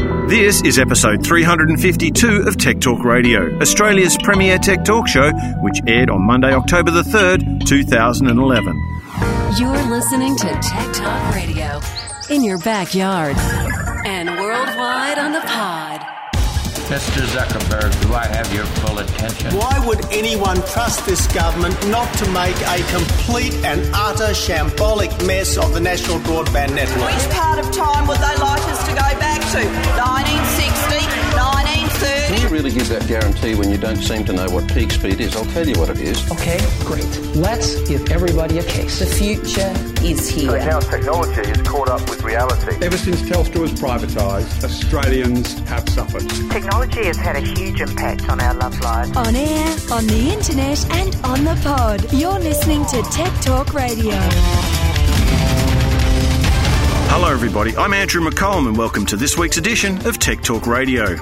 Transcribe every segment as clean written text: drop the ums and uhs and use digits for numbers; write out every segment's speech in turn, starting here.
This is episode 352 of Tech Talk Radio, Australia's premier tech talk show, which aired on Monday, October the 3rd, 2011. You're listening to Tech Talk Radio in your backyard and worldwide on the pod. Mr. Zuckerberg, do I have your full attention? Why would anyone trust this government not to make a complete and utter shambolic mess of the national broadband network? Which part of time would they like us to go back to? 1960, 1930? Can you really give that guarantee when you don't seem to know what peak speed is? I'll tell you what it is. Okay, great. Let's give everybody a case. The future is here. So now technology is caught up with reality. Ever since Telstra was privatised, Australians have suffered. Technology has had a huge impact on our love lives. On air, on the internet and on the pod. You're listening to Tech Talk Radio. Hello everybody, I'm Andrew McCollum and welcome to this week's edition of Tech Talk Radio.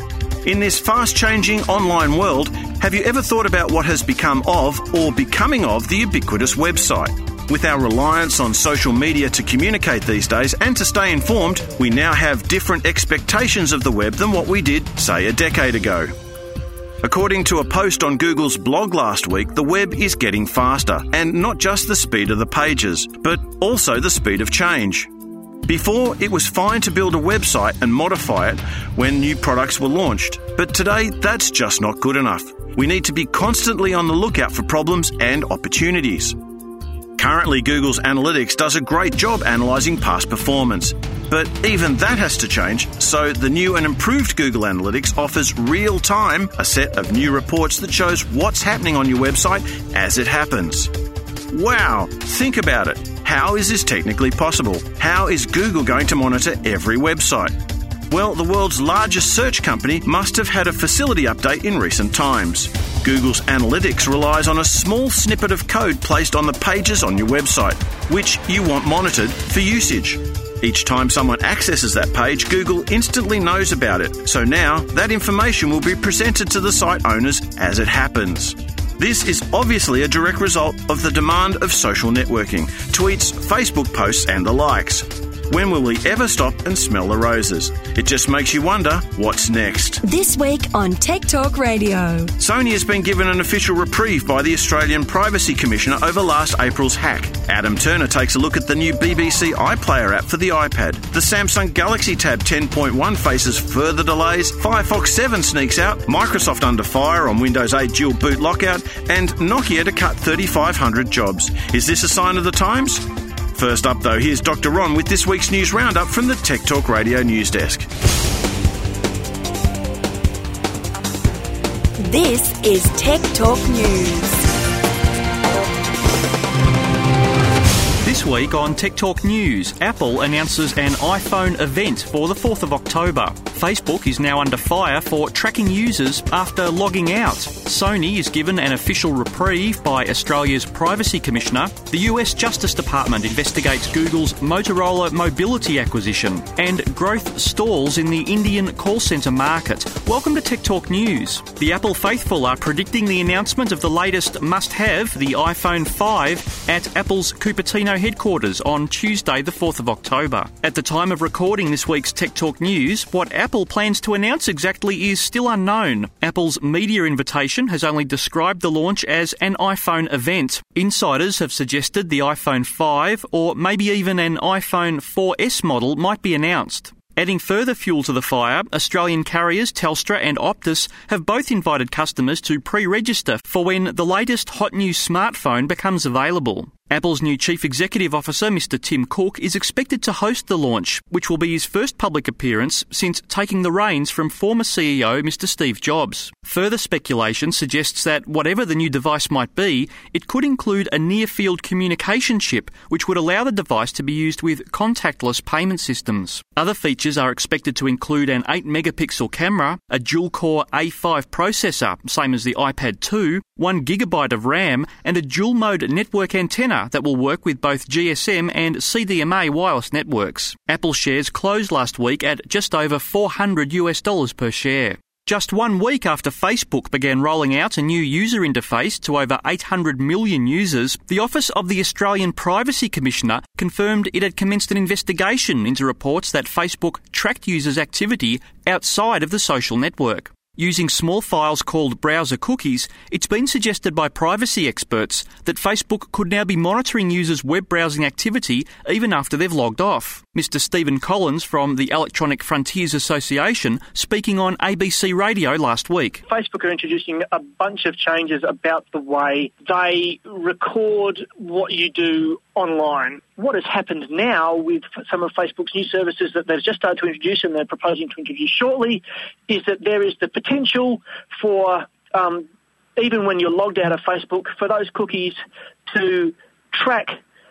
In this fast-changing online world, have you ever thought about what has become of or becoming of the ubiquitous website? With our reliance on social media to communicate these days and to stay informed, we now have different expectations of the web than what we did, say, a decade ago. According to a post on Google's blog last week, the web is getting faster, and not just the speed of the pages, but also the speed of change. Before, it was fine to build a website and modify it when new products were launched, but today that's just not good enough. We need to be constantly on the lookout for problems and opportunities. Currently, Google's Analytics does a great job analysing past performance, but even that has to change, so the new and improved Google Analytics offers real-time a set of new reports that shows what's happening on your website as it happens. Wow, think about it. How is this technically possible? How is Google going to monitor every website? Well, the world's largest search company must have had a facility update in recent times. Google's Analytics relies on a small snippet of code placed on the pages on your website, which you want monitored for usage. Each time someone accesses that page, Google instantly knows about it, so now that information will be presented to the site owners as it happens. This is obviously a direct result of the demand of social networking, tweets, Facebook posts and the likes. When will we ever stop and smell the roses? It just makes you wonder, what's next? This week on Tech Talk Radio. Sony has been given an official reprieve by the Australian Privacy Commissioner over last April's hack. Adam Turner takes a look at the new BBC iPlayer app for the iPad. The Samsung Galaxy Tab 10.1 faces further delays. Firefox 7 sneaks out. Microsoft under fire on Windows 8 dual boot lockout. And Nokia to cut 3,500 jobs. Is this a sign of the times? First up, though, here's Dr. Ron with this week's news roundup from the Tech Talk Radio news desk. This is Tech Talk News. This week on Tech Talk News, Apple announces an iPhone event for the 4th of October. Facebook is now under fire for tracking users after logging out. Sony is given an official reprieve by Australia's Privacy Commissioner. The US Justice Department investigates Google's Motorola mobility acquisition. And growth stalls in the Indian call centre market. Welcome to Tech Talk News. The Apple faithful are predicting the announcement of the latest must-have, the iPhone 5, at Apple's Cupertino headquarters on Tuesday, the 4th of October. At the time of recording this week's Tech Talk News, what Apple plans to announce exactly is still unknown. Apple's media invitation has only described the launch as an iPhone event. Insiders have suggested the iPhone 5 or maybe even an iPhone 4S model might be announced. Adding further fuel to the fire, Australian carriers Telstra and Optus have both invited customers to pre-register for when the latest hot new smartphone becomes available. Apple's new Chief Executive Officer, Mr. Tim Cook, is expected to host the launch, which will be his first public appearance since taking the reins from former CEO Mr. Steve Jobs. Further speculation suggests that whatever the new device might be, it could include a near-field communication chip, which would allow the device to be used with contactless payment systems. Other features are expected to include an 8-megapixel camera, a dual-core A5 processor, same as the iPad 2, 1 GB of RAM, and a dual-mode network antenna that will work with both GSM and CDMA wireless networks. Apple shares closed last week at just over $400 per share. Just 1 week after Facebook began rolling out a new user interface to over 800 million users, the Office of the Australian Privacy Commissioner confirmed it had commenced an investigation into reports that Facebook tracked users' activity outside of the social network. Using small files called browser cookies, it's been suggested by privacy experts that Facebook could now be monitoring users' web browsing activity even after they've logged off. Mr. Stephen Collins from the Electronic Frontiers Association speaking on ABC Radio last week. Facebook are introducing a bunch of changes about the way they record what you do online. What has happened now with some of Facebook's new services that they've just started to introduce and they're proposing to introduce shortly is that there is the potential for, even when you're logged out of Facebook, for those cookies to track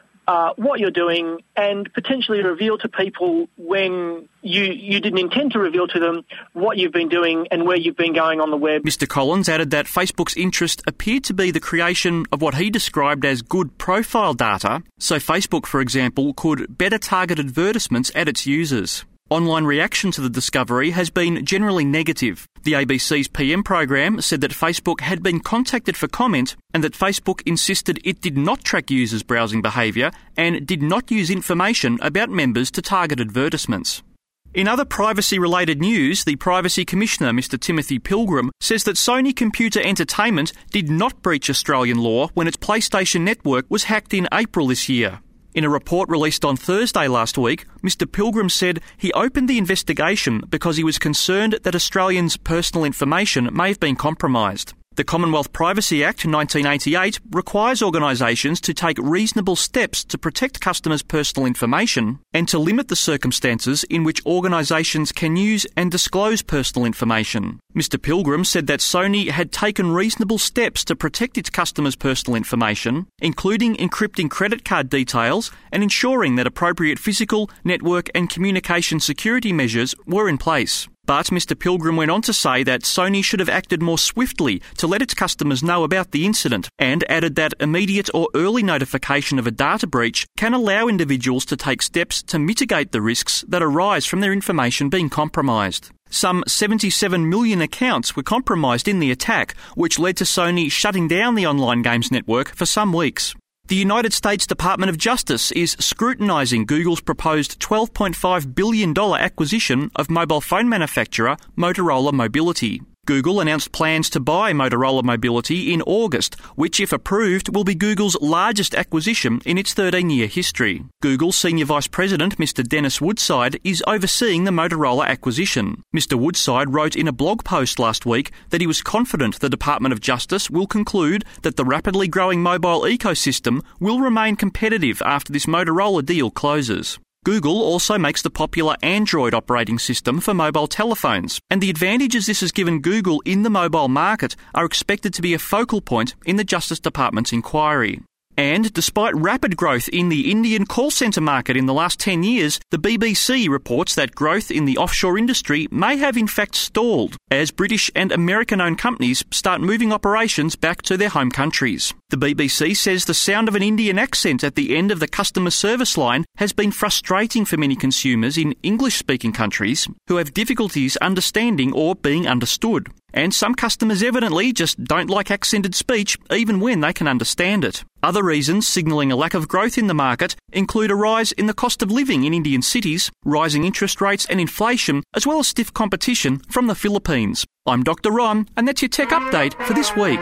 what you're doing and potentially reveal to people when you didn't intend to reveal to them what you've been doing and where you've been going on the web. Mr. Collins added that Facebook's interest appeared to be the creation of what he described as good profile data, so Facebook, for example, could better target advertisements at its users. Online reaction to the discovery has been generally negative. The ABC's PM program said that Facebook had been contacted for comment and that Facebook insisted it did not track users' browsing behaviour and did not use information about members to target advertisements. In other privacy-related news, the Privacy Commissioner, Mr. Timothy Pilgrim, says that Sony Computer Entertainment did not breach Australian law when its PlayStation network was hacked in April this year. In a report released on Thursday last week, Mr. Pilgrim said he opened the investigation because he was concerned that Australians' personal information may have been compromised. The Commonwealth Privacy Act 1988 requires organisations to take reasonable steps to protect customers' personal information and to limit the circumstances in which organisations can use and disclose personal information. Mr. Pilgrim said that Sony had taken reasonable steps to protect its customers' personal information, including encrypting credit card details and ensuring that appropriate physical, network and communication security measures were in place. But Mr. Pilgrim went on to say that Sony should have acted more swiftly to let its customers know about the incident and added that immediate or early notification of a data breach can allow individuals to take steps to mitigate the risks that arise from their information being compromised. Some 77 million accounts were compromised in the attack, which led to Sony shutting down the online games network for some weeks. The United States Department of Justice is scrutinising Google's proposed $12.5 billion acquisition of mobile phone manufacturer Motorola Mobility. Google announced plans to buy Motorola Mobility in August, which, if approved, will be Google's largest acquisition in its 13-year history. Google's Senior Vice President, Mr. Dennis Woodside, is overseeing the Motorola acquisition. Mr. Woodside wrote in a blog post last week that he was confident the Department of Justice will conclude that the rapidly growing mobile ecosystem will remain competitive after this Motorola deal closes. Google also makes the popular Android operating system for mobile telephones, and the advantages this has given Google in the mobile market are expected to be a focal point in the Justice Department's inquiry. And despite rapid growth in the Indian call centre market in the last 10 years, the BBC reports that growth in the offshore industry may have in fact stalled as British and American-owned companies start moving operations back to their home countries. The BBC says the sound of an Indian accent at the end of the customer service line has been frustrating for many consumers in English-speaking countries who have difficulties understanding or being understood. And some customers evidently just don't like accented speech even when they can understand it. Other reasons signalling a lack of growth in the market include a rise in the cost of living in Indian cities, rising interest rates and inflation, as well as stiff competition from the Philippines. I'm Dr. Ron, and that's your tech update for this week.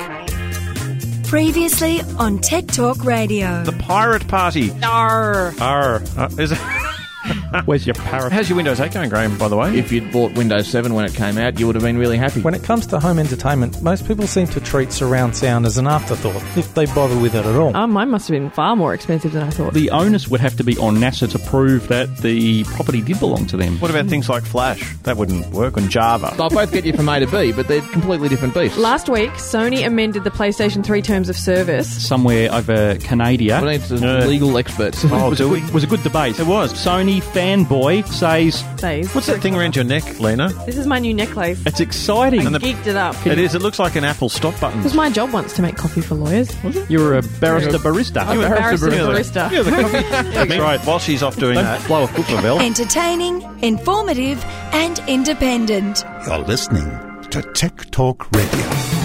Previously on Tech Talk Radio. The Pirate Party. Arr. Arr. Is it? Where's your parrot? How's your Windows 8 going, Graham, by the way? If you'd bought Windows 7 when it came out, you would have been really happy. When it comes to home entertainment, most people seem to treat surround sound as an afterthought, if they bother with it at all. Mine must have been far more expensive than I thought. The onus would have to be on NASA to prove that the property did belong to them. What about things like Flash? That wouldn't work on Java. They'll both get you from A to B, but they're completely different beasts. Last week, Sony amended the PlayStation 3 terms of service. Somewhere over Canada. We need legal experts. Oh, do we? It was a good debate. It was. Sony fanboy says... What's that thing around your neck, Lena? This is my new necklace. It's exciting. I geeked it up. It is. It looks like an Apple stop button. It was my job once to make coffee for lawyers. Was it? You were a barrister. I'm a barrister barista. Yeah, the coffee. That's right. While she's off doing that, blow a football bell. Entertaining, informative and independent. You're listening to Tech Talk Radio.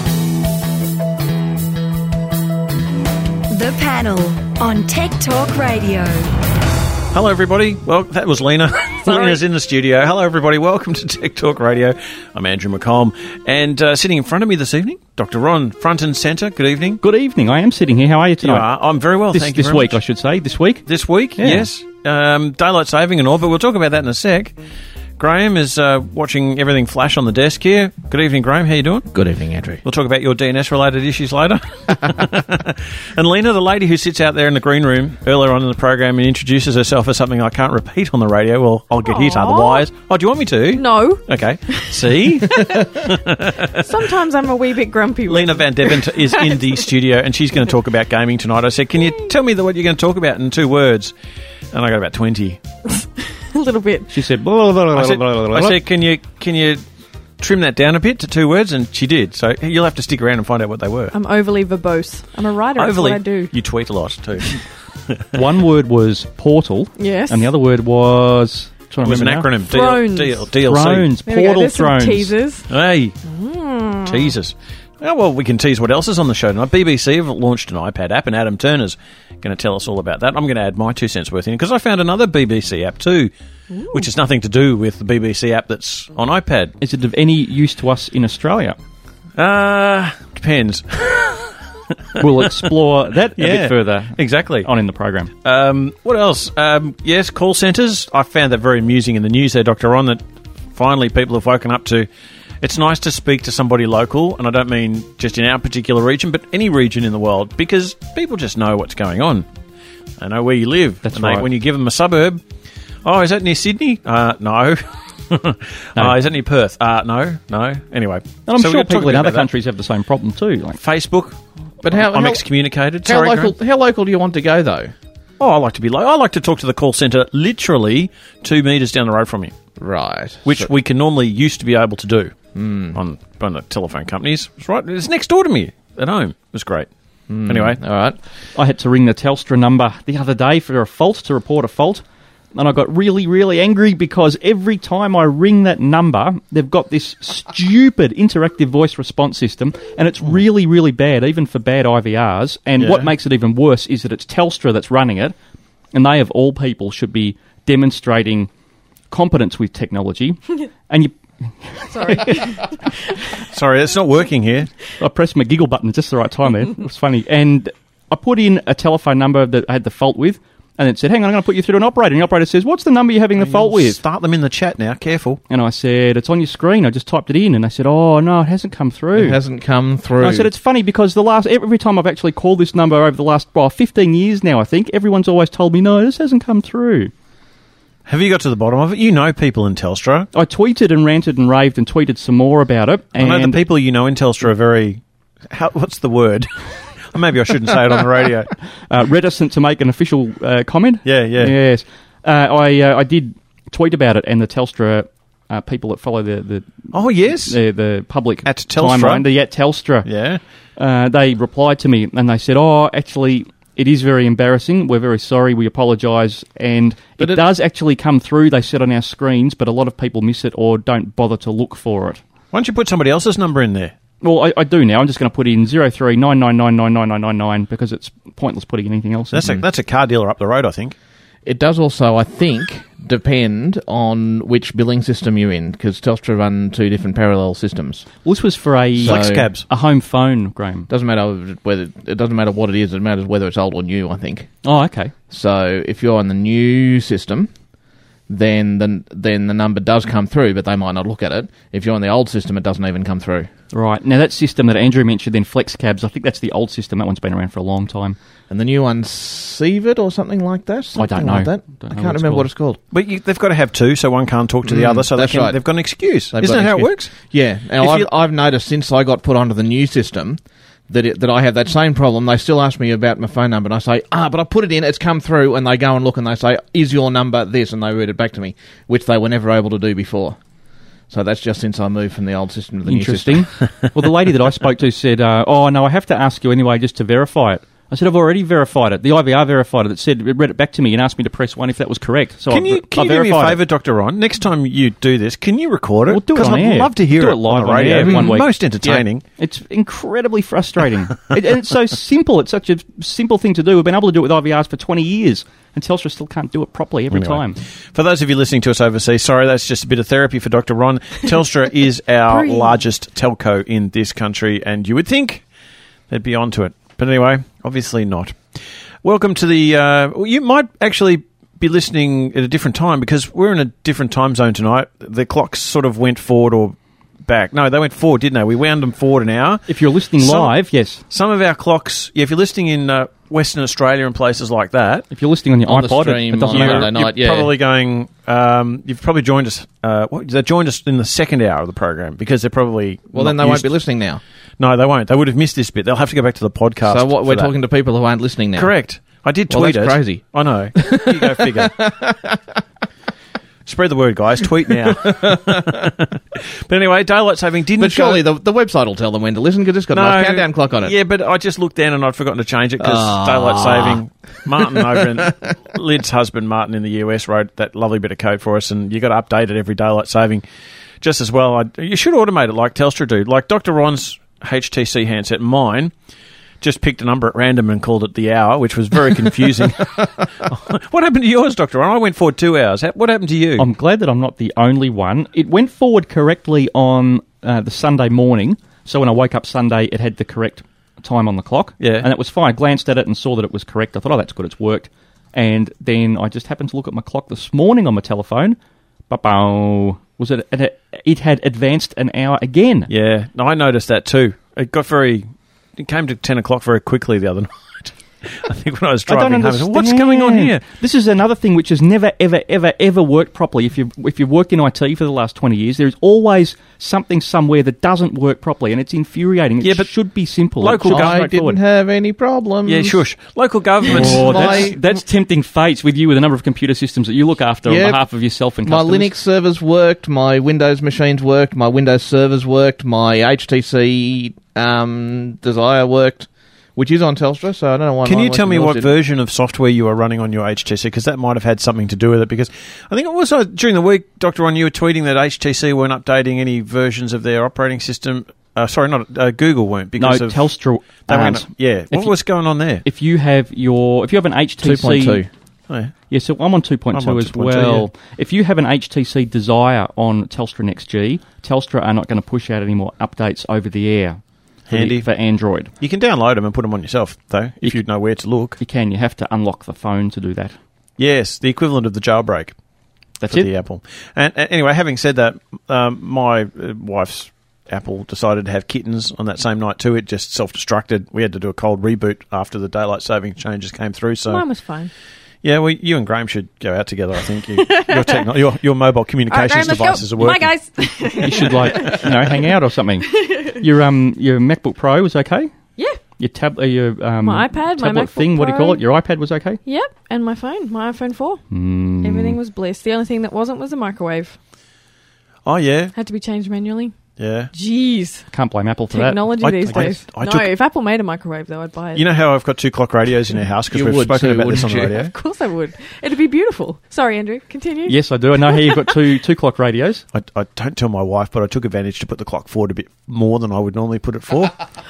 The Panel on Tech Talk Radio. Hello, everybody. Well, that was Lena. Lena's in the studio. Hello, everybody. Welcome to Tech Talk Radio. I'm Andrew McComb. And sitting in front of me this evening, Dr. Ron, front and centre. Good evening. Good evening. I am sitting here. How are you tonight? You are. I'm very well, thank you This very week, much. I should say. This week? This week, Yeah. yes. Daylight saving and all, but we'll talk about that in a sec. Graham is watching everything flash on the desk here. Good evening, Graham. How you doing? Good evening, Andrew. We'll talk about your DNS-related issues later. And Lena, the lady who sits out there in the green room earlier on in the program and introduces herself as something I can't repeat on the radio, well, I'll get hit otherwise. Oh, do you want me to? No. Okay. See? Sometimes I'm a wee bit grumpy. Lena Van Devent is in the studio, and she's going to talk about gaming tonight. I said, can you tell me what you're going to talk about in 2 words? And I got about 20. A little bit. She said, blah, blah, blah, I said, blah, blah, blah. I said, can you trim that down a bit to 2 words? And she did. So you'll have to stick around and find out what they were. I'm overly verbose. I'm a writer. That's what I do. You tweet a lot too. One word was portal. Yes. And the other word was... It was an acronym. Thrones. DLC. Thrones. There we go. Portal There's some Thrones. teasers. Hey. Teasers. Oh, well, we can tease what else is on the show tonight. BBC have launched an iPad app, and Adam Turner's going to tell us all about that. I'm going to add my 2 cents worth in because I found another BBC app too, which has nothing to do with the BBC app that's on iPad. Is it of any use to us in Australia? Depends. We'll explore that a bit further. Exactly. On in the program. What else? Yes, call centres. I found that very amusing in the news there, Dr. Ron, that finally people have woken up to... It's nice to speak to somebody local, and I don't mean just in our particular region, but any region in the world, because people just know what's going on. They know where you live. That's and right. When you give them a suburb, oh, is that near Sydney? No. No. Is that near Perth? No. Anyway. And I'm So sure we're talking people in about other that. countries have the same problem too. Like Facebook. But I'm excommunicated. How Sorry, local? Graham. How local do you want to go, though? Oh, I like to be low. I like to talk to the call centre literally 2 metres down the road from me. Right. Which we can normally used to be able to do on the telephone companies. It's right. It's next door to me at home. It was great. Anyway. All right. I had to ring the Telstra number the other day for a fault, to report a fault. And I got really, really angry because every time I ring that number, they've got this stupid interactive voice response system, and it's really, really bad, even for bad IVRs. And what makes it even worse is that it's Telstra that's running it, and they, of all people, should be demonstrating competence with technology. And you... Sorry. Sorry, it's not working here. I pressed my giggle button at just the right time there. It was funny. And I put in a telephone number that I had the fault with, and it said, hang on, I'm going to put you through to an operator. And the operator says, what's the number you're having the fault with? Start them in the chat now, careful. And I said, it's on your screen. I just typed it in. And they said, oh, no, it hasn't come through. It hasn't come through. And I said, it's funny because every time I've actually called this number over the last 15 years now, I think, everyone's always told me, no, this hasn't come through. Have you got to the bottom of it? You know people in Telstra. I tweeted and ranted and raved and tweeted some more about it. And I know the people you know in Telstra are very... what's the word? Maybe I shouldn't say it on the radio. Reticent to make an official comment? Yeah. Yes. I did tweet about it, and the Telstra people that follow the oh, yes. The public at Telstra. timeline, the at Telstra. Yeah. They replied to me, and they said, oh, actually... It is very embarrassing. We're very sorry. We apologise. And it does actually come through, they said, on our screens, but a lot of people miss it or don't bother to look for it. Why don't you put somebody else's number in there? Well, I do now. I'm just going to put in 0399999999 because it's pointless putting anything else in. That's a car dealer up the road, I think. It does also, I think, depend on which billing system you're in, because Telstra run 2 different parallel systems. Well, this was for FlexCabs, a home phone, Graham. Doesn't matter what it is. It matters whether it's old or new, I think. Oh, okay. So if you're on the new system, then the number does come through, but they might not look at it. If you're on the old system, it doesn't even come through. Right. Now, that system that Andrew mentioned, then FlexCabs, I think that's the old system. That one's been around for a long time. And the new one's Seevit or something like that? I don't know. I can't remember what it's called. But they've got to have 2, so one can't talk to the other, so they've got an excuse. Isn't that how it works? Yeah. Now, I've noticed since I got put onto the new system that I have that same problem. They still ask me about my phone number, and I say, but I put it in, it's come through, and they go and look, and they say, is your number this? And they read it back to me, which they were never able to do before. So that's just since I moved from the old system to the new system. Interesting. Well, the lady that I spoke to said, no, I have to ask you anyway just to verify it. I said, I've already verified it. The IVR verified it. It said, it read it back to me and asked me to press 1 if that was correct. So can you do me a favour, Dr. Ron? Next time you do this, can you record it? We'll do it on I'd air. love to hear do it live on the radio. air 1 week. Most entertaining. Yeah. It's incredibly frustrating. And it's so simple. It's such a simple thing to do. We've been able to do it with IVRs for 20 years, and Telstra still can't do it properly every time. For those of you listening to us overseas, sorry, that's just a bit of therapy for Dr. Ron. Telstra is our largest telco in this country, and you would think they'd be onto it. But anyway, obviously not. Welcome to the... you might actually be listening at a different time because we're in a different time zone tonight. The clocks sort of went forward or back. No, they went forward, didn't they? We wound them forward an hour. If you're listening live, yes. Some of our clocks... Yeah, if you're listening in Western Australia and places like that... If you're listening on your iPod, stream, it doesn't matter. Night, you're probably going... you've probably joined us... they joined us in the second hour of the program because they're probably... Well, then they won't be listening now. No, they won't. They would have missed this bit. They'll have to go back to the podcast. So what, we're talking to people who aren't listening now. Correct. I did tweet it. That's crazy. I know. You go figure. Spread the word, guys. Tweet now. But anyway, daylight saving didn't. But surely the website will tell them when to listen because it's got a nice countdown clock on it. Yeah, but I just looked down and I'd forgotten to change it because daylight saving. Martin over in Lid's husband, Martin in the US, wrote that lovely bit of code for us, and you got to update it every daylight saving. Just as well, you should automate it like Telstra do. Like Dr. Ron's HTC handset, mine just picked a number at random and called it the hour, which was very confusing. What happened to yours, Dr. Ron? I went forward 2 hours. What happened to you? I'm glad that I'm not the only one. It went forward correctly on the Sunday morning, so when I woke up Sunday, it had the correct time on the clock. Yeah. And it was fine. I glanced at it and saw that it was correct. I thought, oh, that's good, it's worked. And then I just happened to look at my clock this morning on my telephone. Was it? It had advanced an hour again. Yeah, I noticed that too. It came to 10 o'clock very quickly the other night. I think when I was driving home, what's going on here? This is another thing which has never, ever, ever, ever worked properly. If you've worked in IT for the last 20 years, there's always something somewhere that doesn't work properly, and it's infuriating. It should be simple. Local government didn't have any problems. Yeah, shush. Local governments. That's tempting fates with you with a number of computer systems that you look after on behalf of yourself and customers. My Linux servers worked, my Windows machines worked, my Windows servers worked, my HTC Desire worked. Which is on Telstra, so I don't know why. Can you tell me what version of software you are running on your HTC? Because that might have had something to do with it. Because I think it was during the week, Dr. Ron, you were tweeting that HTC weren't updating any versions of their operating system. Google weren't because of Telstra. What was going on there? If you have an HTC 2.2. Oh, yeah, so I'm on 2.2 as well. Yeah. If you have an HTC Desire on Telstra Next G, Telstra are not going to push out any more updates over the air. Handy for Android. You can download them and put them on yourself, though, if you know where to look. You can. You have to unlock the phone to do that. Yes, the equivalent of the jailbreak. That's for the Apple. And anyway, having said that, my wife's Apple decided to have kittens on that same night too. It just self-destructed. We had to do a cold reboot after the daylight saving changes came through. So mine was fine. Yeah, well, you and Graham should go out together, I think. Your mobile communications devices are working. Bye, guys. You should, hang out or something. Your MacBook Pro was okay? Yeah. Your my iPad, my MacBook thing, Pro. what do you call it? Your iPad was okay? Yep, and my phone, my iPhone 4. Everything was bliss. The only thing that wasn't was the microwave. Oh, yeah. Had to be changed manually. Yeah. Jeez. Can't blame Apple for Technology these days. If Apple made a microwave, though, I'd buy it. You know how I've got 2 clock radios in our house because we've spoken about this on the radio? Of course I would. It'd be beautiful. Sorry, Andrew. Continue. Yes, I do. I know how you've got two clock radios. I don't tell my wife, but I took advantage to put the clock forward a bit more than I would normally put it for.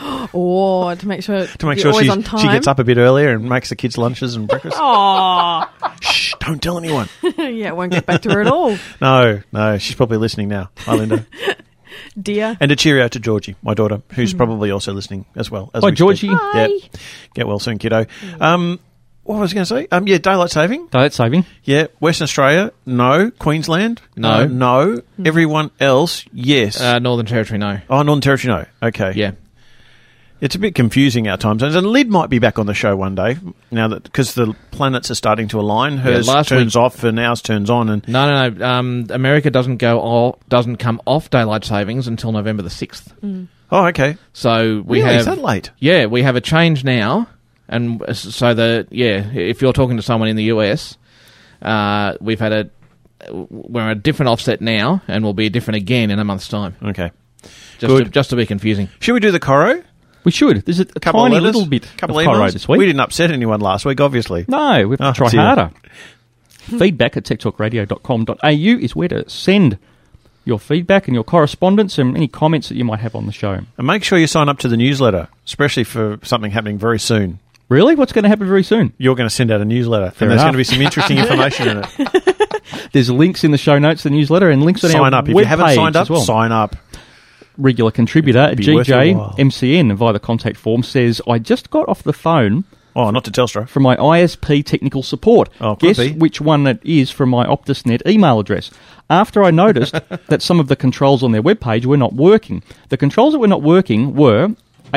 To make sure she gets up a bit earlier and makes the kids' lunches and breakfast. Aww. Shh, don't tell anyone. Yeah, it won't get back to her at all. No, she's probably listening now. Hi, Linda. Dear. And a cheerio to Georgie, my daughter, who's probably also listening as well. Hi, Georgie. Hi. Yeah. Get well soon, kiddo. What was I going to say? Daylight saving. Daylight saving. Yeah. Western Australia, no. Queensland, no. No. Everyone else, yes. Northern Territory, no. Oh, Northern Territory, no. Okay. Yeah. It's a bit confusing, our time zones. And Lyd might be back on the show one day, now that because the planets are starting to align. Hers turns off and ours turns on. And No. America doesn't come off daylight savings until November the 6th. Oh, okay. So is that late? Yeah, we have a change now. And so if you're talking to someone in the US, we're a different offset now, and we'll be different again in a month's time. Okay. Just to be confusing. Should we do the Coro? We should. There's a Couple tiny of letters, little bit couple of of Cairo emails. this week. We didn't upset anyone last week, obviously. No, we have to try dear. harder. Feedback at techtalkradio.com.au is where to send your feedback and your correspondence and any comments that you might have on the show. And make sure you sign up to the newsletter, especially for something happening very soon. Really? What's going to happen very soon? You're going to send out a newsletter, Fair and there's enough. going to be some interesting information in it. There's links in the show notes, the newsletter, and links on our Sign up. If web you haven't page signed up, as well. sign up. Regular contributor It'd be worth your GJ while. MCN via the contact form says, I just got off the phone Oh, not to Telstra. from my ISP technical support. Oh, could Guess be. which one it is from my OptusNet email address. After I noticed that some of the controls on their webpage were not working. The controls that were not working were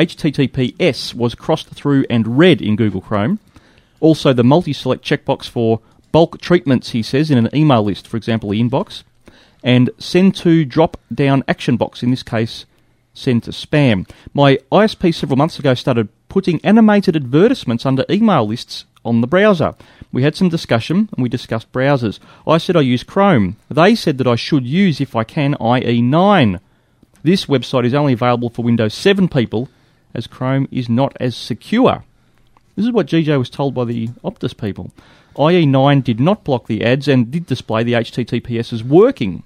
HTTPS was crossed through and red in Google Chrome. Also, the multi-select checkbox for bulk treatments, he says, in an email list, for example, the inbox. And send to drop-down action box, in this case, send to spam. My ISP several months ago started putting animated advertisements under email lists on the browser. We had some discussion and we discussed browsers. I said I use Chrome. They said that I should use, if I can, IE9. This website is only available for Windows 7 people, as Chrome is not as secure. This is what GJ was told by the Optus people. IE9 did not block the ads and did display the HTTPS as working.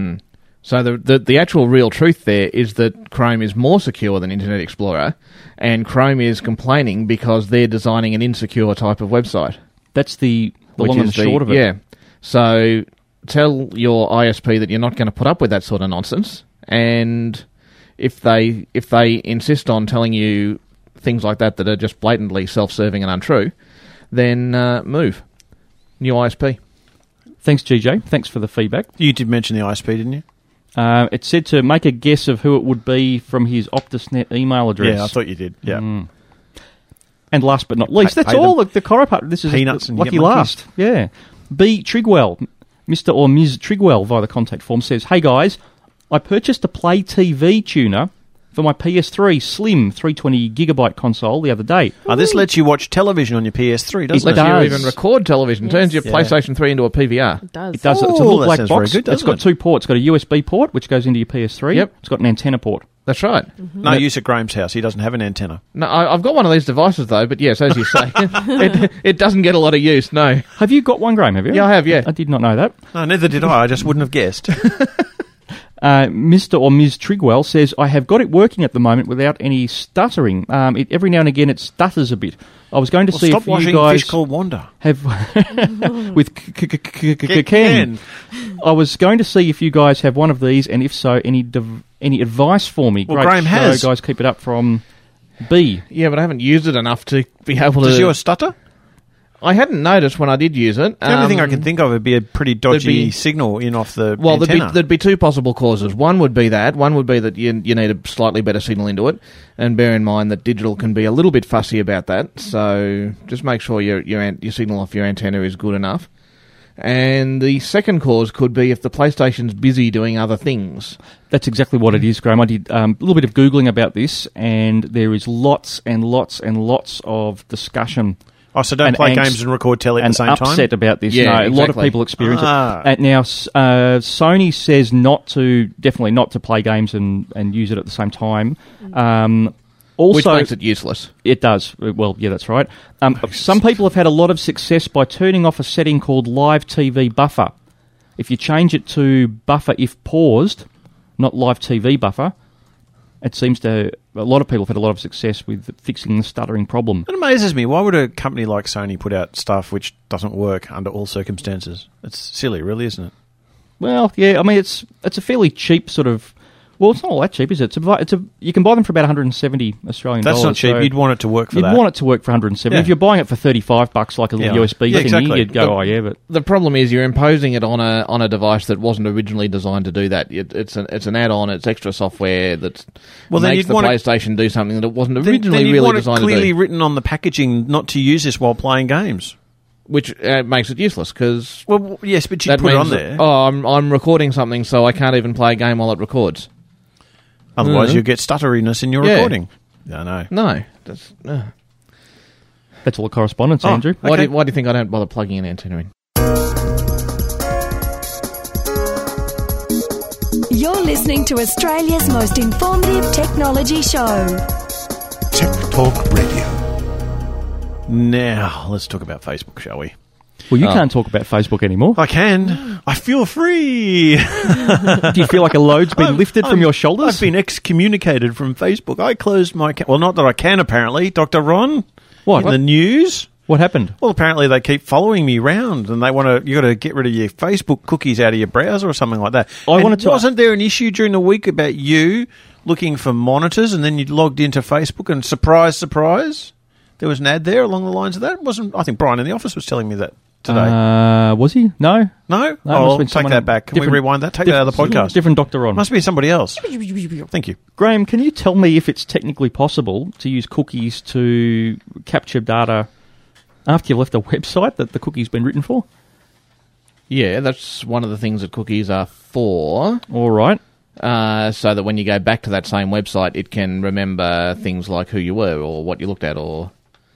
So the actual real truth there is that Chrome is more secure than Internet Explorer, and Chrome is complaining because they're designing an insecure type of website. That's the long and the short of it. Yeah. So tell your ISP that you're not going to put up with that sort of nonsense, and if they insist on telling you things like that are just blatantly self-serving and untrue, then move. New ISP. Thanks, GJ. Thanks for the feedback. You did mention the ISP, didn't you? It said to make a guess of who it would be from his OptusNet email address. Yeah, I thought you did. Yeah. And last but not least, that's pay all the Coro part. This is peanuts and lucky get monkeys. last. Yeah. B. Trigwell, Mr. or Ms. Trigwell via the contact form says, Hey guys, I purchased a Play TV tuner for my PS3 Slim 320GB console the other day. This lets you watch television on your PS3, doesn't it? Lets you even record television. Yes. Turns your Yeah. PlayStation 3 into a PVR. It does. It does. It's a Oh, little that black sounds box. very good, It's got doesn't it? 2 ports. It's got a USB port, which goes into your PS3. Yep. It's got an antenna port. That's right. No use at Graham's house. He doesn't have an antenna. No, I've got one of these devices though, but yes, as you say, it doesn't get a lot of use. No. Have you got one, Graham? Have you? Yeah, I have. Yeah. I did not know that. No, neither did I. I just wouldn't have guessed. Mr. or Ms. Trigwell says, I have got it working at the moment without any stuttering. Every now and again it stutters a bit. I was going to see stop if you watching guys Fish Called Wanda. have with Ken. I was going to see if you guys have one of these, and if so, any advice for me. Well, Great Graham show, has. guys. Keep it up from B. Yeah, but I haven't used it enough to be able to. Does yours stutter? I hadn't noticed when I did use it. The only thing I can think of would be a pretty dodgy be- signal in off the Well, antenna. there'd be 2 possible causes. One would be that. One would be that you need a slightly better signal into it. And bear in mind that digital can be a little bit fussy about that. So just make sure your signal off your antenna is good enough. And the second cause could be if the PlayStation's busy doing other things. That's exactly what it is, Graham. I did a little bit of Googling about this, and there is lots and lots and lots of discussion. Oh, so don't and play angst games and record telly at and the same time? upset about this. Yeah, no, a lot of exactly. people experience Ah. it. Now, Sony says definitely not to play games and use it at the same time. Also, Which makes it useless. It does. Well, yeah, that's right. Some people have had a lot of success by turning off a setting called Live TV Buffer. If you change it to Buffer if paused, not Live TV Buffer, it seems to... A lot of people have had a lot of success with fixing the stuttering problem. It amazes me. Why would a company like Sony put out stuff which doesn't work under all circumstances? It's silly, really, isn't it? Well, yeah, I mean, it's a fairly cheap sort of... Well, it's not all that cheap, is it? You can buy them for about 170 Australian dollars. That's not cheap. So You'd want it to work for that. You'd want it to work for 170. Yeah. If you're buying it for $35, like a little USB thingy, exactly. you'd go, oh yeah, but... The problem is you're imposing it on a device that wasn't originally designed to do that. It's an add-on. It's extra software that makes the PlayStation do something that it wasn't originally then really designed to do. clearly written on the packaging not to use this while playing games. Which makes it useless because... Well, yes, but you put it on there. I'm recording something, so I can't even play a game while it records. Otherwise, you'll get stutteriness in your recording. I know. No. That's all the correspondence, Andrew. Okay. Why do you think I don't bother plugging an antenna in? You're listening to Australia's most informative technology show. Tech Talk Radio. Now, let's talk about Facebook, shall we? Well, you can't talk about Facebook anymore. I can. I feel free. Do you feel like a load's been lifted from your shoulders? I've been excommunicated from Facebook. I closed my account. Well, not that I can, apparently. Dr. Ron? What? In the news? What happened? Well, apparently they keep following me around and they want to. You got to get rid of your Facebook cookies out of your browser or something like that. Wasn't there an issue during the week about you looking for monitors and then you logged into Facebook and surprise, there was an ad there along the lines of that? I think Brian in the office was telling me that today. Was he? No. No? No, take that back. Can we rewind that? Take that out of the podcast. Different Dr. Ron. Must be somebody else. Thank you. Graham, can you tell me if it's technically possible to use cookies to capture data after you've left a website that the cookie's been written for? Yeah, that's one of the things that cookies are for. All right. So that when you go back to that same website, it can remember things like who you were or what you looked at or,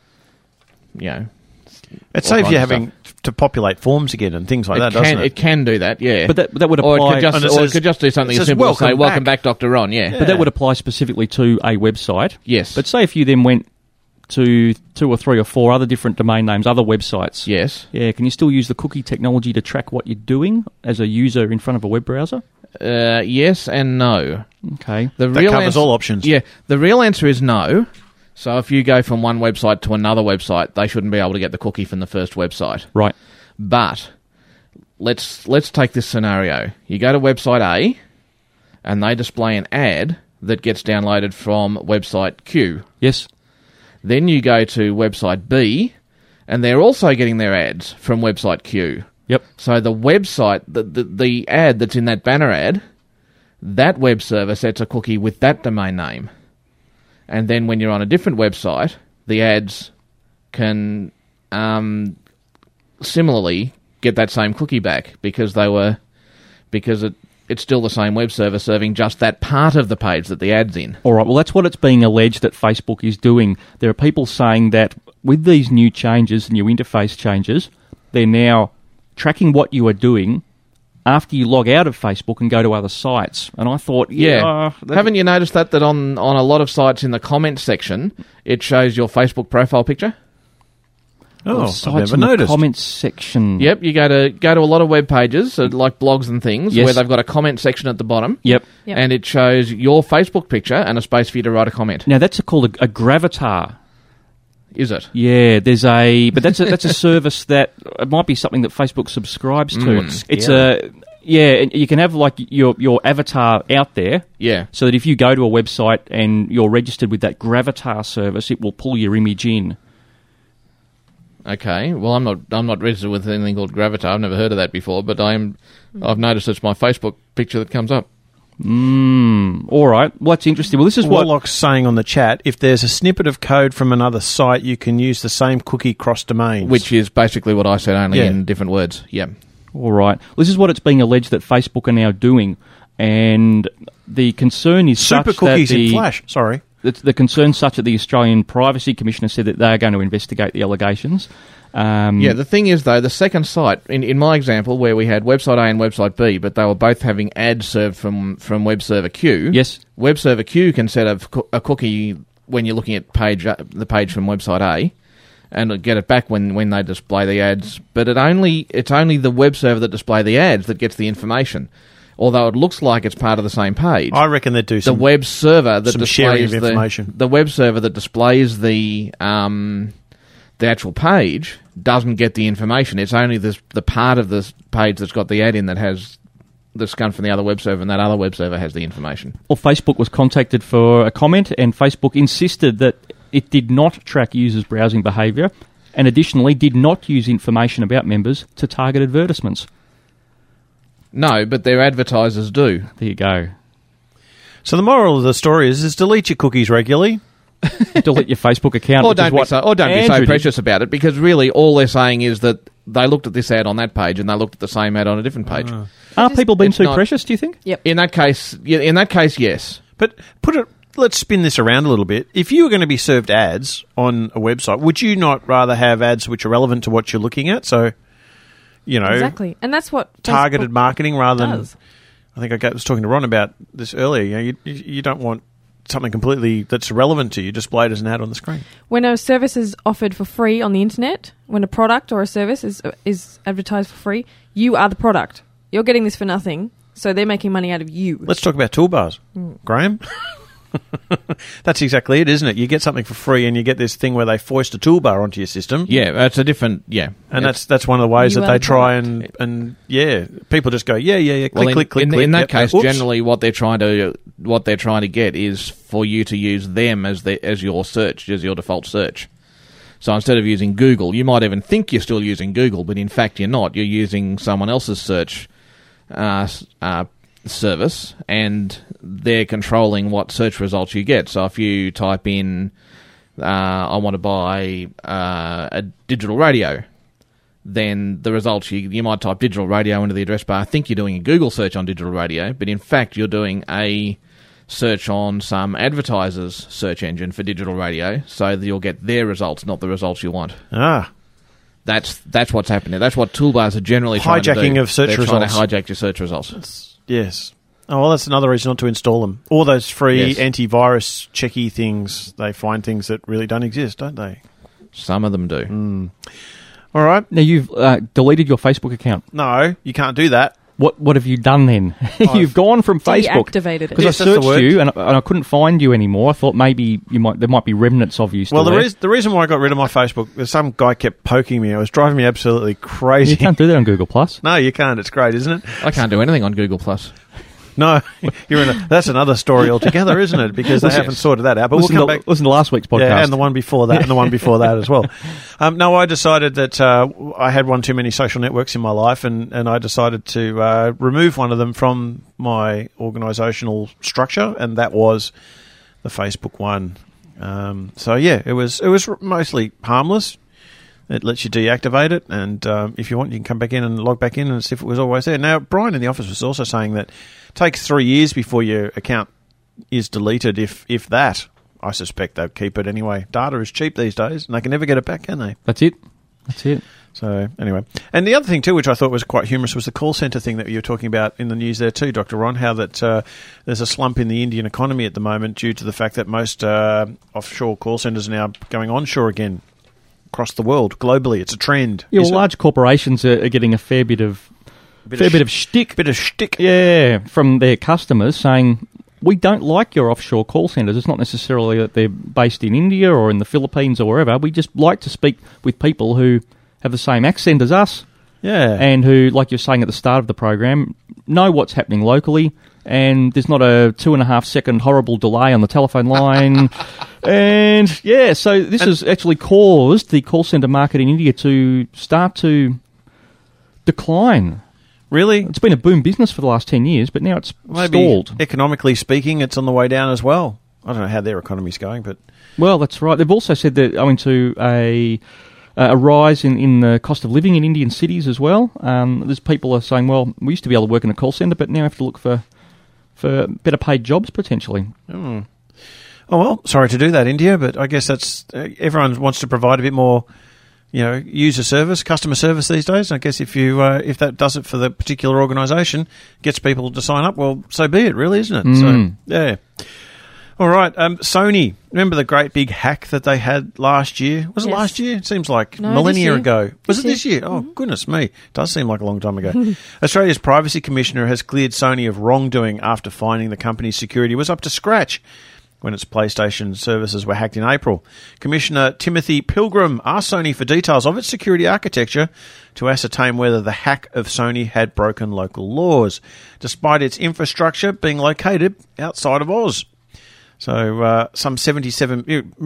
It saves you having to populate forms again and things like that, doesn't it? It can do that, yeah. But that would apply... Or it could just do something as simple as say, welcome back, Dr. Ron, yeah. But that would apply specifically to a website. Yes. But say if you then went to 2 or 3 or 4 other different domain names, other websites. Yes. Yeah, can you still use the cookie technology to track what you're doing as a user in front of a web browser? Yes and no. Okay. That covers all options. Yeah, the real answer is no. So if you go from one website to another website, they shouldn't be able to get the cookie from the first website. Right. But let's take this scenario. You go to website A, and they display an ad that gets downloaded from website Q. Yes. Then you go to website B, and they're also getting their ads from website Q. Yep. So the website, the ad that's in that banner ad, that web server sets a cookie with that domain name. And then when you're on a different website, the ads can similarly get that same cookie back because it's still the same web server serving just that part of the page that the ad's in. All right, well, that's what it's being alleged that Facebook is doing. There are people saying that with these new changes, new interface changes, they're now tracking what you are doing after you log out of Facebook and go to other sites. And I thought, haven't you noticed that on a lot of sites in the comments section, it shows your Facebook profile picture? Oh, sites I've never in noticed. The comments section. Yep, you go to a lot of web pages, like blogs and things, Yes. where they've got a comment section at the bottom. Yep. And it shows your Facebook picture and a space for you to write a comment. Now, that's called a gravatar. Is it? Yeah, but that's a service that it might be something that Facebook subscribes to. It's and you can have like your avatar out there. Yeah. So that if you go to a website and you're registered with that gravatar service, it will pull your image in. Okay. Well, I'm not registered with anything called Gravatar. I've never heard of that before, but I've noticed it's my Facebook picture that comes up. All right. Well, that's interesting. Well, this is what Warlock's saying on the chat. If there's a snippet of code from another site, you can use the same cookie cross domains. Which is basically what I said, only in different words. Yeah. All right. Well, this is what it's being alleged that Facebook are now doing, and the concern is super such cookies that in Flash. Sorry. The concern such that the Australian Privacy Commissioner said that they are going to investigate the allegations. The thing is, though, the second site, in my example, where we had website A and website B, but they were both having ads served from web server Q. Yes. Web server Q can set a cookie when you're looking at the page from website A, and get it back when they display the ads. But it's only the web server that display the ads that gets the information. Although it looks like it's part of the same page. I reckon they'd do some the web server that some sharing of information. The web server that displays the actual page doesn't get the information. It's only the part of the page that's got the ad in that's come from the other web server, and that other web server has the information. Well, Facebook was contacted for a comment, and Facebook insisted that it did not track users' browsing behaviour, and additionally did not use information about members to target advertisements. No, but their advertisers do. There you go. So the moral of the story is delete your cookies regularly. Delete your Facebook account. Or don't be so precious about it, because really all they're saying is that they looked at this ad on that page and they looked at the same ad on a different page. Are people being too precious, do you think? Yep. In that case, yes. But let's spin this around a little bit. If you were going to be served ads on a website, would you not rather have ads which are relevant to what you're looking at? So, exactly, and that's what targeted Facebook marketing rather than. does. I think I was talking to Ron about this earlier. You don't want something completely that's irrelevant to you displayed as an ad on the screen. When a service is offered for free on the internet, when a product or a service is advertised for free, you are the product. You're getting this for nothing, so they're making money out of you. Let's talk about toolbars, Graham. That's exactly it, isn't it? You get something for free and you get this thing where they foist a toolbar onto your system. Yeah, that's a different... Yeah. And that's one of the ways that they try and people just go, click. In that case, generally what they're trying to get is for you to use them as your search, as your default search. So instead of using Google, you might even think you're still using Google, but in fact you're not. You're using someone else's search service, and they're controlling what search results you get. So if you type in, I want to buy a digital radio, then the results, you might type digital radio into the address bar, think you're doing a Google search on digital radio, but in fact you're doing a search on some advertiser's search engine for digital radio, so that you'll get their results, not the results you want. That's what's happening. That's what toolbars are generally trying to do. Hijacking of search results. They're trying to hijack your search results. Yes. Oh, well, that's another reason not to install them. All those free antivirus checky things, they find things that really don't exist, don't they? Some of them do. All right. Now, you've deleted your Facebook account. No, you can't do that. What have you done then? You've gone from Facebook. Deactivated it. Because I searched you and I couldn't find you anymore. I thought maybe there might be remnants of you still. Well, the reason why I got rid of my Facebook, some guy kept poking me. It was driving me absolutely crazy. You can't do that on Google+. No, you can't. It's great, isn't it? I can't do anything on Google+. No, that's another story altogether, isn't it? Because they haven't sorted that out. But listen to last week's podcast. Yeah, and the one before that, and the one before that as well. No, I decided that I had one too many social networks in my life, and I decided to remove one of them from my organisational structure, and that was the Facebook one. It was mostly harmless. It lets you deactivate it, and if you want, you can come back in and log back in and see if it was always there. Now, Brian in the office was also saying that it takes 3 years before your account is deleted, if that. I suspect they'll keep it anyway. Data is cheap these days, and they can never get it back, can they? That's it. So, anyway. And the other thing, too, which I thought was quite humorous, was the call centre thing that you were talking about in the news there, too, Dr. Ron, how that there's a slump in the Indian economy at the moment due to the fact that most offshore call centres are now going onshore again. Across the world, globally, it's a trend. Yeah, well, large corporations are getting a fair bit of shtick. Yeah, from their customers saying, we don't like your offshore call centres. It's not necessarily that they're based in India or in the Philippines or wherever. We just like to speak with people who have the same accent as us. Yeah. And who, like you're saying at the start of the program, know what's happening locally, and there's not a 2.5 second horrible delay on the telephone line. And, so this has actually caused the call centre market in India to start to decline. Really? It's been a boom business for the last 10 years, but now it's stalled. Economically speaking, it's on the way down as well. I don't know how their economy's going, but... Well, that's right. They've also said that owing to a rise in the cost of living in Indian cities as well. There's people are saying, well, we used to be able to work in a call centre, but now we have to look for better paid jobs potentially. Oh, well, sorry to do that, India, but I guess that's everyone wants to provide a bit more, user service, customer service these days. I guess if that does it for the particular organisation, gets people to sign up, well, so be it, really, isn't it? So, yeah. All right, Sony. Remember the great big hack that they had last year? Was it last year? It seems like millennia ago. Was it this year? Oh, goodness me. It does seem like a long time ago. Australia's Privacy Commissioner has cleared Sony of wrongdoing after finding the company's security was up to scratch when its PlayStation services were hacked in April. Commissioner Timothy Pilgrim asked Sony for details of its security architecture to ascertain whether the hack of Sony had broken local laws, despite its infrastructure being located outside of Oz. So some 77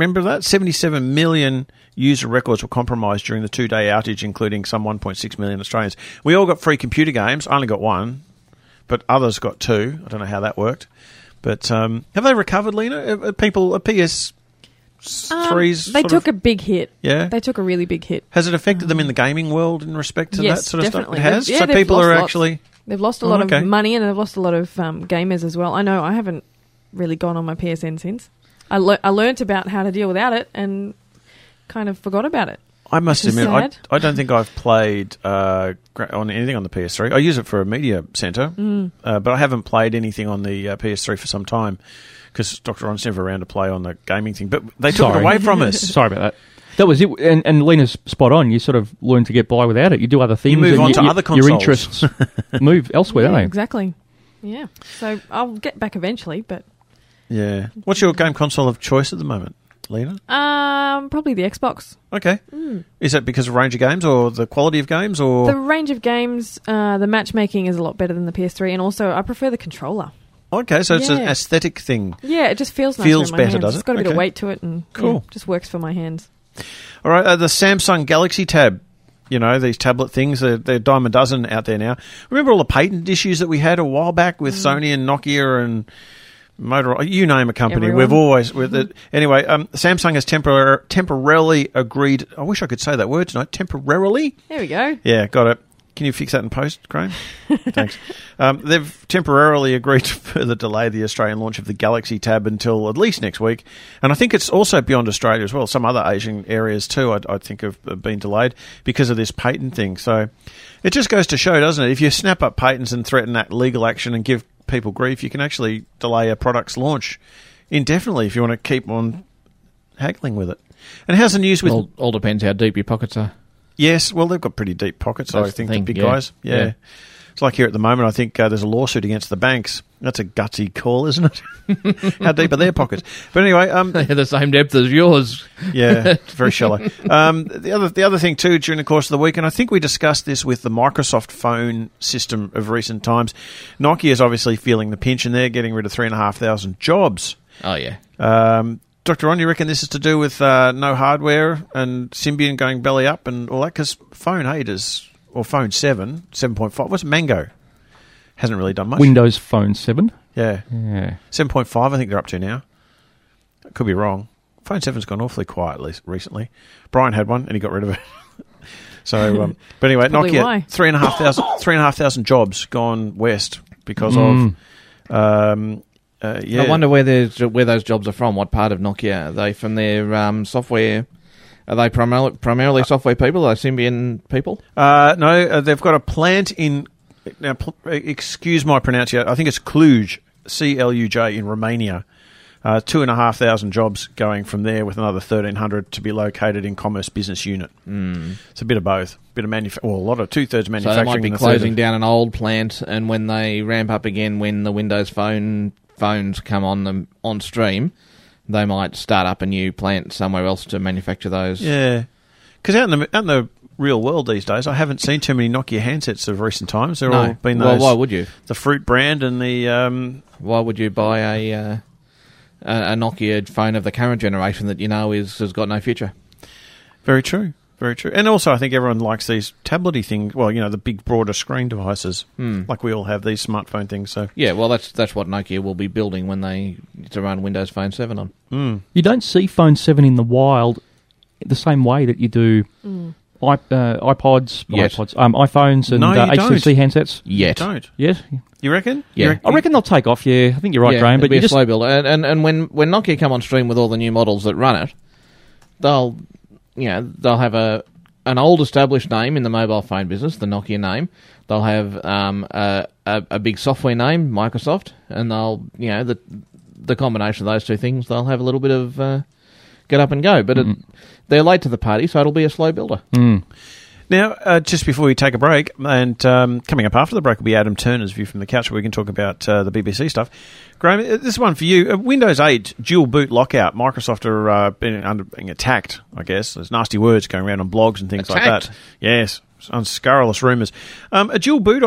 million user records were compromised during the 2-day outage, including some 1.6 million Australians. We all got free computer games. I only got one, but others got two. I don't know how that worked. But have they recovered, Lena? People, PS3s? They took a big hit. Yeah? They took a really big hit. Has it affected them in the gaming world in respect to that sort of definitely. stuff? It has? Yeah, so people are actually... They've lost a lot of money, and they've lost a lot of gamers as well. I know I haven't really gone on my PSN since. I learnt about how to deal without it and kind of forgot about it. I must Which is admit, sad. I don't think I've played on anything on the PS3. I use it for a media centre, but I haven't played anything on the PS3 for some time because Dr. Ron's never around to play on the gaming thing. But they took it away from us. Sorry about that. That was it, and Lena's spot on. You sort of learn to get by without it. You do other things. You move and on to other consoles. Your interests move elsewhere, don't they? Exactly. Yeah. So I'll get back eventually, but... Yeah. What's your game console of choice at the moment, Lena? Probably the Xbox. Okay. Is that because of range of games or the quality of games or... The range of games, the matchmaking is a lot better than the PS3, and also I prefer the controller. Okay, so it's an aesthetic thing. Yeah, it just feels nicer Feels in my better, hands. does it? It's got a bit of Okay. weight to it, and Cool. just works for my hands. All right, the Samsung Galaxy Tab. You know, these tablet things, they're a dime a dozen out there now. Remember all the patent issues that we had a while back with Sony and Nokia and Motorola? You name a company. Everyone. We've always... Anyway, Samsung has temporarily agreed... I wish I could say that word tonight. Temporarily? There we go. Yeah, got it. Can you fix that in post, Graham? Thanks. They've temporarily agreed to further delay the Australian launch of the Galaxy Tab until at least next week. And I think it's also beyond Australia as well. Some other Asian areas too, I think, have been delayed because of this patent thing. So it just goes to show, doesn't it? If you snap up patents and threaten that legal action and give people grief, you can actually delay a product's launch indefinitely if you want to keep on haggling with it. And how's the news with... All depends how deep your pockets are. Yes, well, they've got pretty deep pockets, That's I think, the thing, the big yeah. guys. Yeah. Yeah. It's like here at the moment, I think there's a lawsuit against the banks. That's a gutsy call, isn't it? How deep are their pockets? But anyway... They're the same depth as yours. Yeah, it's very shallow. The other thing, too, during the course of the week, and I think we discussed this with the Microsoft phone system of recent times, Nokia is obviously feeling the pinch, and they're getting rid of 3,500 jobs. Oh, yeah. Dr. Ron, you reckon this is to do with no hardware and Symbian going belly up and all that? Because Phone 8 is, or Phone 7, 7.5, what's Mango? Hasn't really done much. Windows Phone 7. Yeah. Yeah. 7.5 I think they're up to now. I could be wrong. Phone 7's gone awfully quiet recently. Brian had one and he got rid of it. So, but anyway, Probably Nokia, why. 3,500 jobs gone west because of... I wonder where those jobs are from. What part of Nokia are they? From their software? Are they primarily software people? Are they Symbian people? No, they've got a plant in. Now, excuse my pronunciation. I think it's Cluj, C-L-U-J, in Romania. 2,500 jobs going from there, with another 1,300 to be located in Commerce Business Unit. It's a bit of both. A bit of a lot of 2/3 manufacturing. So they might be and a closing third down an old plant, and when they ramp up again, when the Windows phones come on stream, they might start up a new plant somewhere else to manufacture those. Yeah, because out in the real world these days, I haven't seen too many Nokia handsets of recent times. They're all been those. Well, why would you? The Fruit brand and the. Why would you buy a Nokia phone of the current generation that you know has got no future? Very true. Very true. And also, I think everyone likes these tablety things. Well, you know, the big, broader screen devices. Like we all have these smartphone things. So yeah, well, that's what Nokia will be building when to run Windows Phone 7 on. You don't see Phone 7 in the wild the same way that you do iPods, iPhones and HTC handsets. Yet. You don't. Yes. You reckon? Yeah. I reckon they'll take off, yeah. I think you're right, Graham. But it'll be you a just slow build. And when Nokia come on stream with all the new models that run it, they'll have an old established name in the mobile phone business, the Nokia name. They'll have a big software name, Microsoft, and they'll the combination of those two things, they'll have a little bit of get up and go. But they're late to the party, so it'll be a slow builder. Now, just before we take a break, and coming up after the break will be Adam Turner's View from the Couch, where we can talk about the BBC stuff. Graham, this is one for you. Windows 8 dual boot lockout. Microsoft are being attacked, I guess. There's nasty words going around on blogs and things like that. Yes, on scurrilous rumours. A dual boot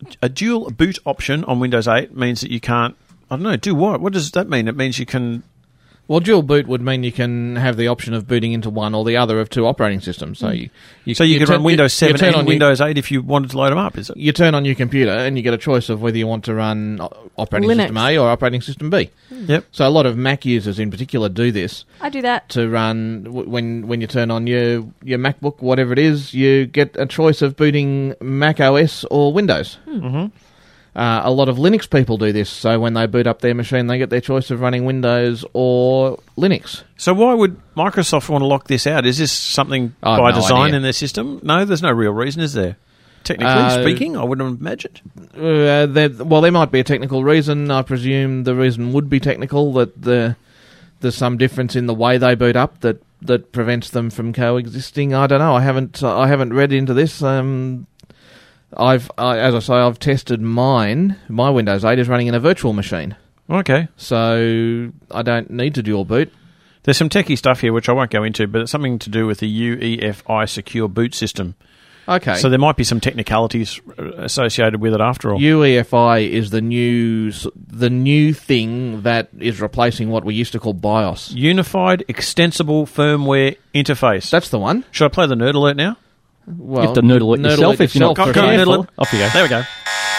option on Windows 8 means that you can't, I don't know, do what? What does that mean? It means you can... Well, dual boot would mean you can have the option of booting into one or the other of two operating systems. So you could run Windows 7 and Windows 8 if you wanted to load them up, is it? You turn on your computer and you get a choice of whether you want to run operating Linux. system A or operating system B. Yep. So a lot of Mac users in particular do this. I do that. To run, when you turn on your MacBook, whatever it is, you get a choice of booting Mac OS or Windows. A lot of Linux people do this, so when they boot up their machine, they get their choice of running Windows or Linux. So why would Microsoft want to lock this out? Is this something by design in their system? No, there's no real reason, is there? Technically speaking, I wouldn't have imagined. There might be a technical reason. I presume the reason would be technical, that there's some difference in the way they boot up that prevents them from coexisting. I don't know. I haven't read into this. As I say, I've tested mine. My Windows 8 is running in a virtual machine. Okay. So I don't need to dual boot. There's some techie stuff here which I won't go into, but it's something to do with the UEFI secure boot system. Okay. So there might be some technicalities associated with it after all. UEFI is the new thing that is replacing what we used to call BIOS. Unified Extensible Firmware Interface. That's the one. Should I play the nerd alert now? Well, you have to nerd alert yourself if you're not careful. Off you go. There we go.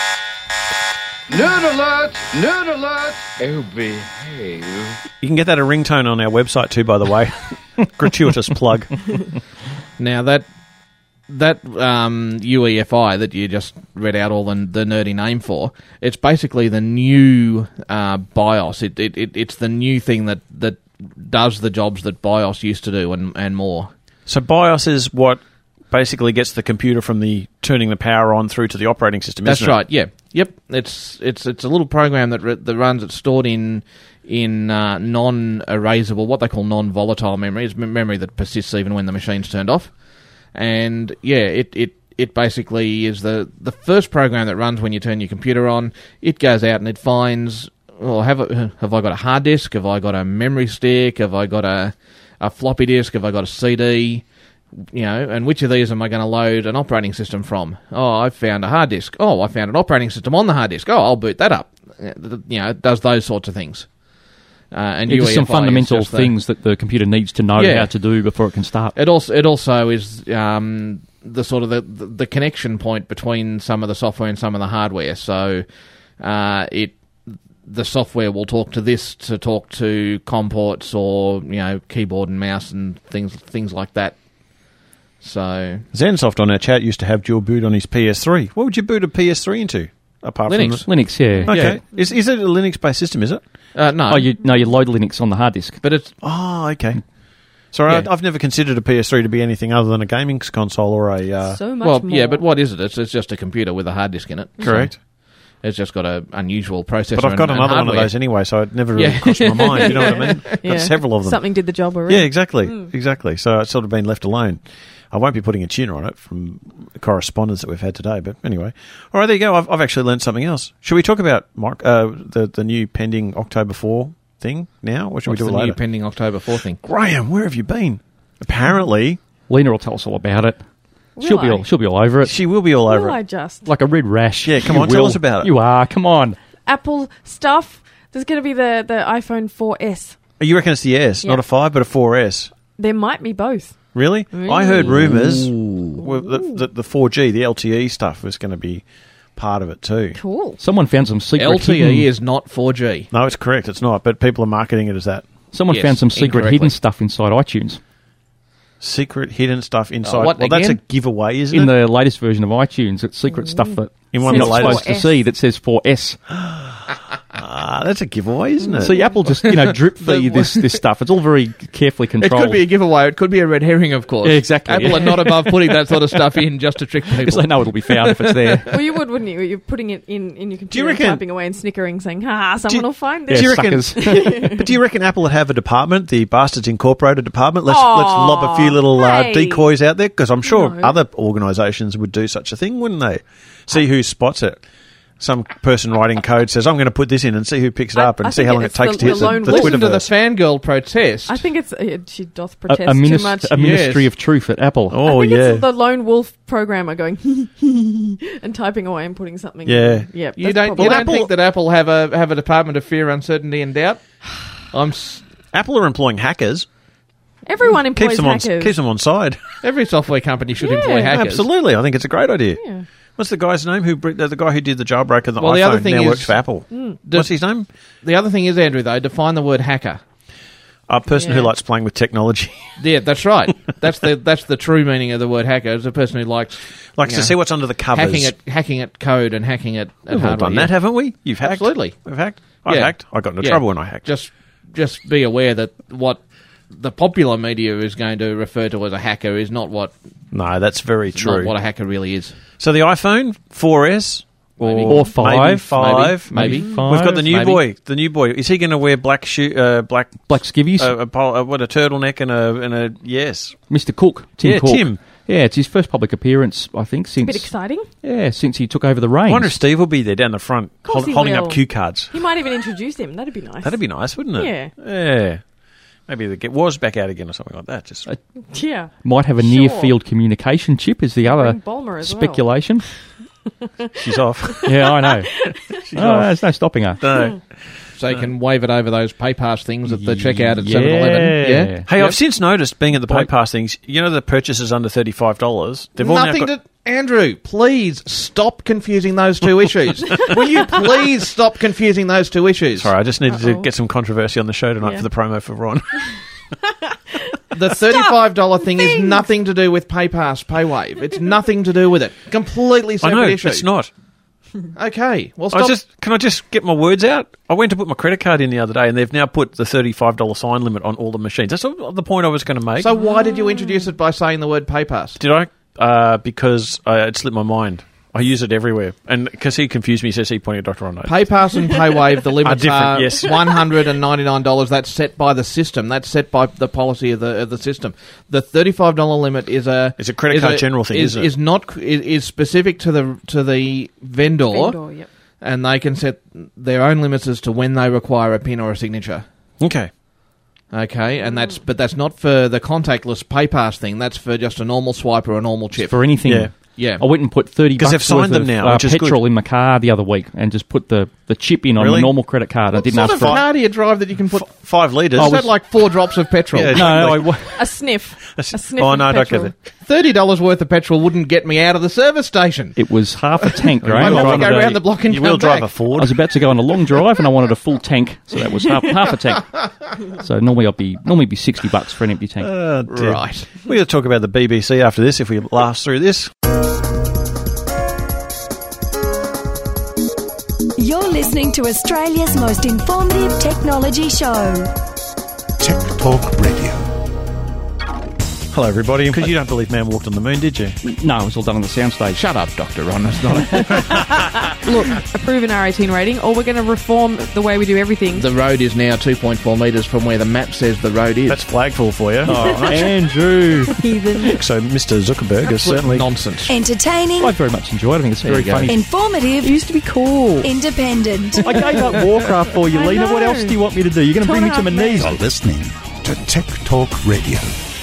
Nerd alert! Nerd alert! Oh, behave. You can get that a ringtone on our website too, by the way. Gratuitous plug. Now that UEFI that you just read out all the nerdy name for, it's basically the new BIOS. It's the new thing that does the jobs that BIOS used to do and more. So BIOS is what basically gets the computer from the turning the power on through to the operating system. That's right. Yeah. Yep. It's a little program that runs. It's stored in non-erasable, what they call non-volatile memory. It's memory that persists even when the machine's turned off. And yeah, it basically is the first program that runs when you turn your computer on. It goes out and it finds, well, have I got a hard disk? Have I got a memory stick? Have I got a floppy disk? Have I got a CD? You know, and which of these am I going to load an operating system from? Oh, I found a hard disk. Oh, I found an operating system on the hard disk. Oh, I'll boot that up. You know, it does those sorts of things. And just some fundamental things that the computer needs to know how to do before it can start. It also is the sort of the connection point between some of the software and some of the hardware. So the software will talk to this to talk to COM ports or keyboard and mouse and things like that. So Zensoft on our chat used to have dual boot on his PS3. What would you boot a PS3 into? Apart Linux. from Linux, yeah. Okay. Yeah. Is it a Linux-based system, is it? No. Oh, you load Linux on the hard disk. But it's... Oh, okay. Sorry, I've never considered a PS3 to be anything other than a gaming console or a... So much more. Yeah, but what is it? It's just a computer with a hard disk in it. Correct. So it's just got an unusual processor. But I've got another one of those anyway, so it never really crossed my mind. You know what I mean? Got several of them. Something did the job already. Yeah, exactly. Exactly. So it's sort of been left alone. I won't be putting a tuner on it from the correspondence that we've had today, but anyway. All right, there you go. I've actually learned something else. Should we talk about the new pending October 4 thing now, or should we do it later? What's the new pending October 4 thing? Graham, where have you been? Apparently, Lena will tell us all about it. She'll be all over it. She will be all over it. I just like a red rash. Yeah, come on, tell us about it. You are. Come on. Apple stuff. There's going to be the iPhone 4S. You reckon it's the S, not a 5, but a 4S? There might be both. Really? I heard rumours that the 4G, the LTE stuff, was going to be part of it too. Cool. Someone found some secret LTE is not 4G. No, it's correct. It's not, but people are marketing it as that. Someone found some secret hidden stuff inside iTunes. Secret hidden stuff inside. What, well, that's a giveaway, isn't it? In the latest version of iTunes, it's secret stuff that in one you're of the not latest supposed to see that says 4S. That's a giveaway, isn't it? See, Apple just drip feed this stuff. It's all very carefully controlled. It could be a giveaway. It could be a red herring, of course. Yeah, exactly. Apple are not above putting that sort of stuff in just to trick people. Because they know it'll be found if it's there. Well, you would, wouldn't you? You're putting it in your computer, and typing away and snickering, saying, "Ha, someone will find this." Do you reckon? But do you reckon Apple would have a department, the Bastards Incorporated department? Let's lob a few little decoys out there, because I'm sure other organisations would do such a thing, wouldn't they? See who spots it. Some person writing code says, I'm going to put this in and see who picks it up and see how long it takes to hit the Twitterverse. Listen to the fangirl protest. I think it's... she doth protest too much. A ministry of truth at Apple. Oh, I think it's the lone wolf programmer going and typing away and putting something in. Yeah. You don't think that Apple have a department of fear, uncertainty and doubt? Apple are employing hackers. Everyone employs hackers. Keeps them on side. Every software company should employ hackers. Absolutely. I think it's a great idea. Yeah. What's the guy's name? The guy who did the jailbreak of the iPhone now works for Apple. What's his name? The other thing is, Andrew, though, define the word hacker. A person who likes playing with technology. Yeah, that's right. That's the true meaning of the word hacker. Is a person who likes to see what's under the covers, hacking at code and hacking at We've all hardware. done that, haven't we? You've hacked. Absolutely. We've hacked. I've hacked. I got into trouble when I hacked. Just be aware that what the popular media is going to refer to as a hacker is not what. No, that's very true. Not what a hacker really is. So the iPhone 4S. Or 5. Maybe 5. We've got the new boy. The new boy. Is he going to wear black skivvies? A turtleneck and a yes. Mr. Cook. Tim Cook. Tim. Yeah, it's his first public appearance, I think, since... A bit exciting. Yeah, since he took over the reins. I wonder if Steve will be there down the front holding up cue cards. He might even introduce him. That'd be nice. That'd be nice, wouldn't it? Yeah. Yeah. Maybe the was back out again or something like that. Just yeah. Might have a near-field communication chip is the other speculation. She's off. Yeah, I know. There's no stopping her. No. So you can wave it over those PayPass things at the checkout at 7-Eleven. Yeah. Hey, I've since noticed, being at the PayPass things, you know the purchases under $35? They've all Nothing to... Andrew, please stop confusing those two issues. Will you please stop confusing those two issues? Sorry, I just needed to get some controversy on the show tonight for the promo for Ron. The $35 thing is nothing to do with PayPass, PayWave. It's nothing to do with it. Completely separate issue. It's not. Okay, well, stop. Can I just get my words out? I went to put my credit card in the other day, and they've now put the $35 sign limit on all the machines. That's the point I was going to make. So why did you introduce it by saying the word PayPass? Did I? Because it slipped my mind. I use it everywhere. And because he confused me, he says he pointed at Dr. Ron. PayPass and PayWave, the limits are yes. $199. That's set by the system. That's set by the policy of the system. The $35 limit is a credit card general thing, isn't it? Is specific to the vendor. Yep. And they can set their own limits as to when they require a PIN or a signature. Okay, and that's not for the contactless PayPass thing. That's for just a normal swipe or a normal chip. It's for anything. Yeah. I went and put $30 they've signed worth them now, of which is petrol good. in my car the other week and just put the chip in on the normal credit card. I didn't ask for What car do you drive that you can put 5 litres? Is that like 4 drops of petrol? A sniff. A sniff Oh, of no, don't petrol. get it. $30 worth of petrol wouldn't get me out of the service station. It was half a tank, right? I'd have to go around the block and you come will drive back. a Ford. I was about to go on a long drive and I wanted a full tank, so that was half a tank. So normally it'd be $60 for an empty tank. Right. We're going to talk about the BBC after this if we last through this. You're listening to Australia's most informative technology show. Tech Talk Radio. Hello, everybody. Because you don't believe man walked on the moon, did you? No, it was all done on the soundstage. Shut up, Dr. Ron. It's not. Look, approve an R18 rating, or we're going to reform the way we do everything. The road is now 2.4 metres from where the map says the road is. That's flagful for you. Oh, Andrew. Heathen. So Mr. Zuckerberg is certainly... nonsense. Entertaining. I very much enjoyed it. I think it's very funny. Informative. Used to be cool. Independent. I gave up Warcraft for you, I Lena. know. What else do you want me to do? You're going to bring me to my knees. You're listening to Tech Talk Radio.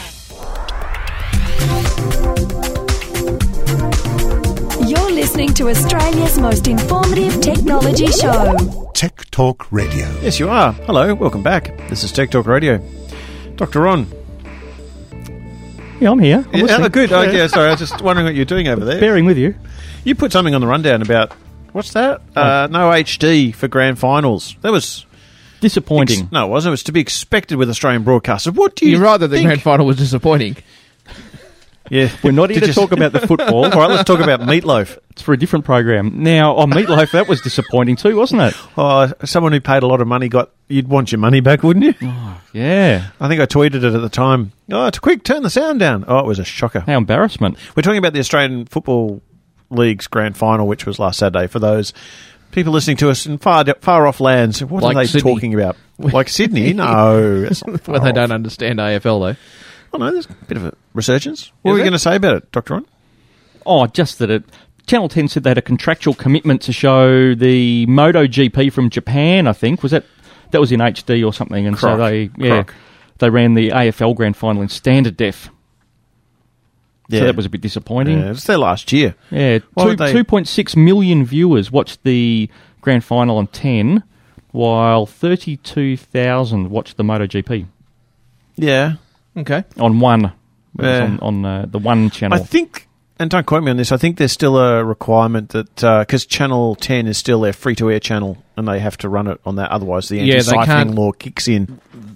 You're listening to Australia's most informative technology show. Tech Talk Radio. Yes, you are. Hello, welcome back. This is Tech Talk Radio. Dr. Ron. Yeah, I'm here. I'm listening. Good. Oh, yeah, sorry. I was just wondering what you're doing over there. Bearing with you. You put something on the rundown about... What's that? No HD for grand finals. That was... Disappointing. No, it wasn't. It was to be expected with Australian broadcasters. What do you You're right that the think? grand final was disappointing. Yeah. We're not here to talk about the football. All right, let's talk about Meatloaf. It's for a different program. Now, on Meatloaf, that was disappointing too, wasn't it? Oh, someone who paid a lot of money you'd want your money back, wouldn't you? Oh, yeah. I think I tweeted it at the time. Oh, it's quick, turn the sound down. Oh, it was a shocker. How embarrassment. We're talking about the Australian Football League's grand final, which was last Saturday. For those people listening to us in far off lands, what Like are they Sydney. talking about? Like Sydney? No. That's not far When they off. don't understand AFL, though. Oh, no, there's a bit of a resurgence. What were you there? going to say about it, Dr. Ron? Oh, just that Channel 10 said they had a contractual commitment to show the MotoGP from Japan, I think. Was that was in HD or something? And so they ran the AFL grand final in standard def. Yeah. So that was a bit disappointing. Yeah, it was there last year. Yeah, 2.6 million viewers watched the grand final on 10, while 32,000 watched the MotoGP. Yeah. Okay. On one. It was Yeah. on the one channel. I think, and don't quote me on this, I think there's still a requirement that, because Channel 10 is still their free-to-air channel, and they have to run it on that, otherwise the Yeah, they anti-siphoning can't- law kicks in.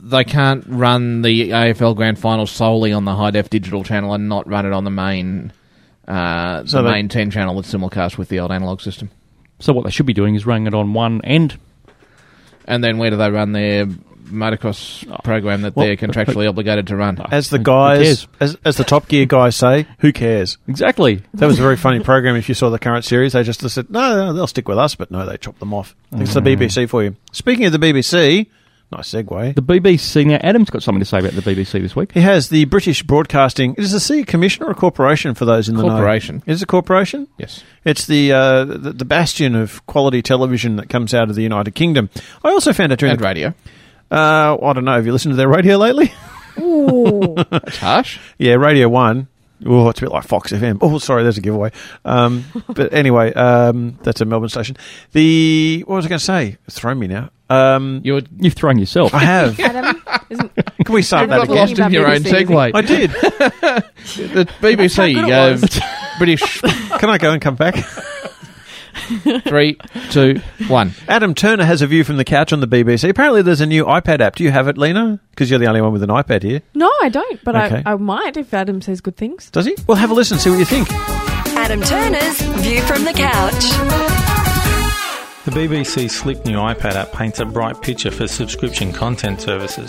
they can't run the AFL Grand Final solely on the high-def digital channel and not run it on the main main 10 channel that's simulcast with the old analog system. So what they should be doing is running it on one end. And then where do they run their motocross program that they're contractually obligated to run? As the guys, as the Top Gear guys say, who cares? Exactly. That was a very funny program. If you saw the current series, they just said, no, they'll stick with us, but no, they chopped them off. It's the BBC for you. Speaking of the BBC, nice segue. The BBC, now Adam's got something to say about the BBC this week. He has. The British Broadcasting, is it a commission or a corporation for those in the know? Corporation. Is it a corporation? Yes. It's the bastion of quality television that comes out of the United Kingdom. I also found out and radio. I don't know. Have you listened to their radio lately? Ooh. That's harsh. Yeah, Radio 1. Oh, it's a bit like Fox FM. Oh, sorry, there's a giveaway. But anyway, that's a Melbourne station. What was I going to say? It's thrown me now. You've thrown yourself. I have. Adam, Can we start that again? Lost in your own segue. I did. The BBC, British. Can I go and come back? 3, 2, 1. Adam Turner has a view from the couch on the BBC. Apparently there's a new iPad app. Do you have it, Lena? Because you're the only one with an iPad here. No, I don't, but Okay. I might if Adam says good things. Does he? Well, have a listen, see what you think. Adam Turner's View from the Couch. The BBC's slick new iPad app paints a bright picture for subscription content services.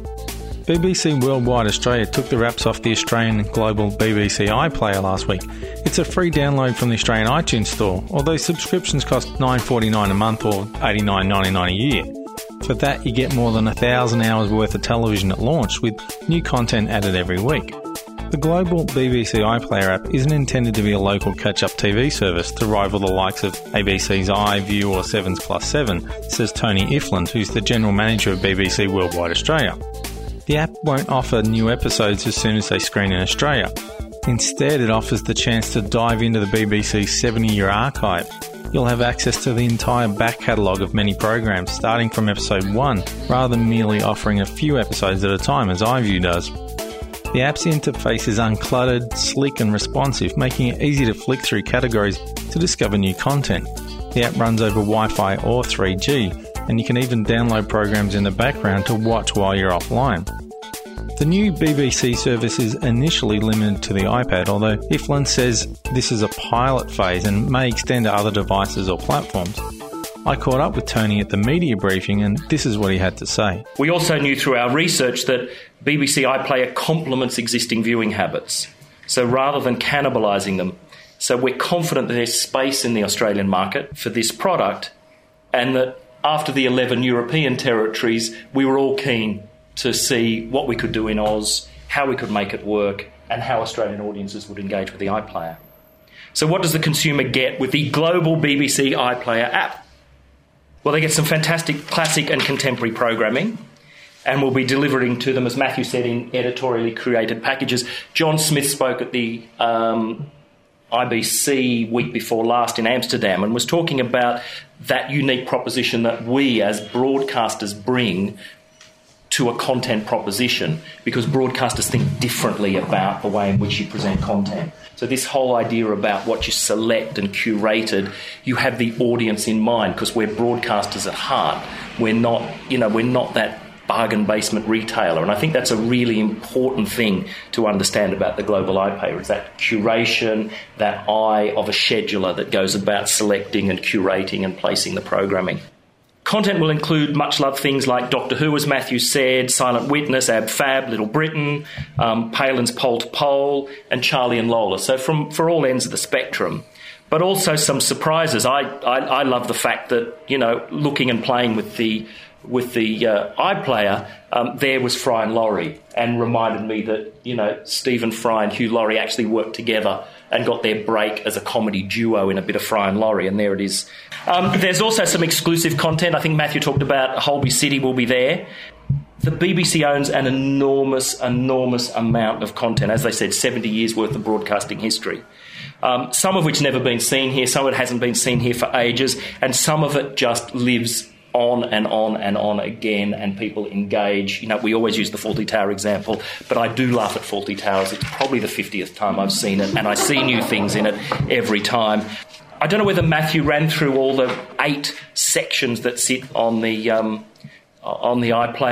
BBC Worldwide Australia took the wraps off the Australian and global BBC iPlayer last week. It's a free download from the Australian iTunes store, although subscriptions cost $9.49 a month or $89.99 a year. For that, you get more than 1,000 hours worth of television at launch, with new content added every week. The global BBC iPlayer app isn't intended to be a local catch-up TV service to rival the likes of ABC's iView or 7's Plus 7, says Tony Ifland, who's the General Manager of BBC Worldwide Australia. The app won't offer new episodes as soon as they screen in Australia. Instead, it offers the chance to dive into the BBC's 70-year archive. You'll have access to the entire back catalogue of many programs, starting from episode 1, rather than merely offering a few episodes at a time, as iView does. The app's interface is uncluttered, slick and responsive, making it easy to flick through categories to discover new content. The app runs over Wi-Fi or 3G, and you can even download programs in the background to watch while you're offline. The new BBC service is initially limited to the iPad, although Ifland says this is a pilot phase and may extend to other devices or platforms. I caught up with Tony at the media briefing, and this is what he had to say. We also knew through our research that BBC iPlayer complements existing viewing habits, so rather than cannibalising them. So we're confident that there's space in the Australian market for this product, and that after the 11 European territories, we were all keen to see what we could do in Oz, how we could make it work, and how Australian audiences would engage with the iPlayer. So what does the consumer get with the global BBC iPlayer app? Well, they get some fantastic classic and contemporary programming, and we'll be delivering to them, as Matthew said, in editorially created packages. John Smith spoke at the IBC week before last in Amsterdam and was talking about that unique proposition that we as broadcasters bring to a content proposition, because broadcasters think differently about the way in which you present content. So this whole idea about what you select and curated, you have the audience in mind, because we're broadcasters at heart. We're not that bargain basement retailer. And I think that's a really important thing to understand about the global iPlayer, is that curation, that eye of a scheduler that goes about selecting and curating and placing the programming. Content will include much-loved things like Doctor Who, as Matthew said, Silent Witness, Ab Fab, Little Britain, Palin's Pole to Pole, and Charlie and Lola. So for all ends of the spectrum. But also some surprises. I love the fact that, looking and playing with the iPlayer, there was Fry and Laurie, and reminded me that, Stephen Fry and Hugh Laurie actually worked together and got their break as a comedy duo in a bit of Fry and Laurie, and there it is. There's also some exclusive content. I think Matthew talked about Holby City will be there. The BBC owns an enormous amount of content. As they said, 70 years worth of broadcasting history. Some of which never been seen here, some of it hasn't been seen here for ages, and some of it just lives on and on and on again, and people engage. We always use the Fawlty Tower example, but I do laugh at Fawlty Towers. It's probably the 50th time I've seen it, and I see new things in it every time. I don't know whether Matthew ran through all the 8 sections that sit on the iPlayer.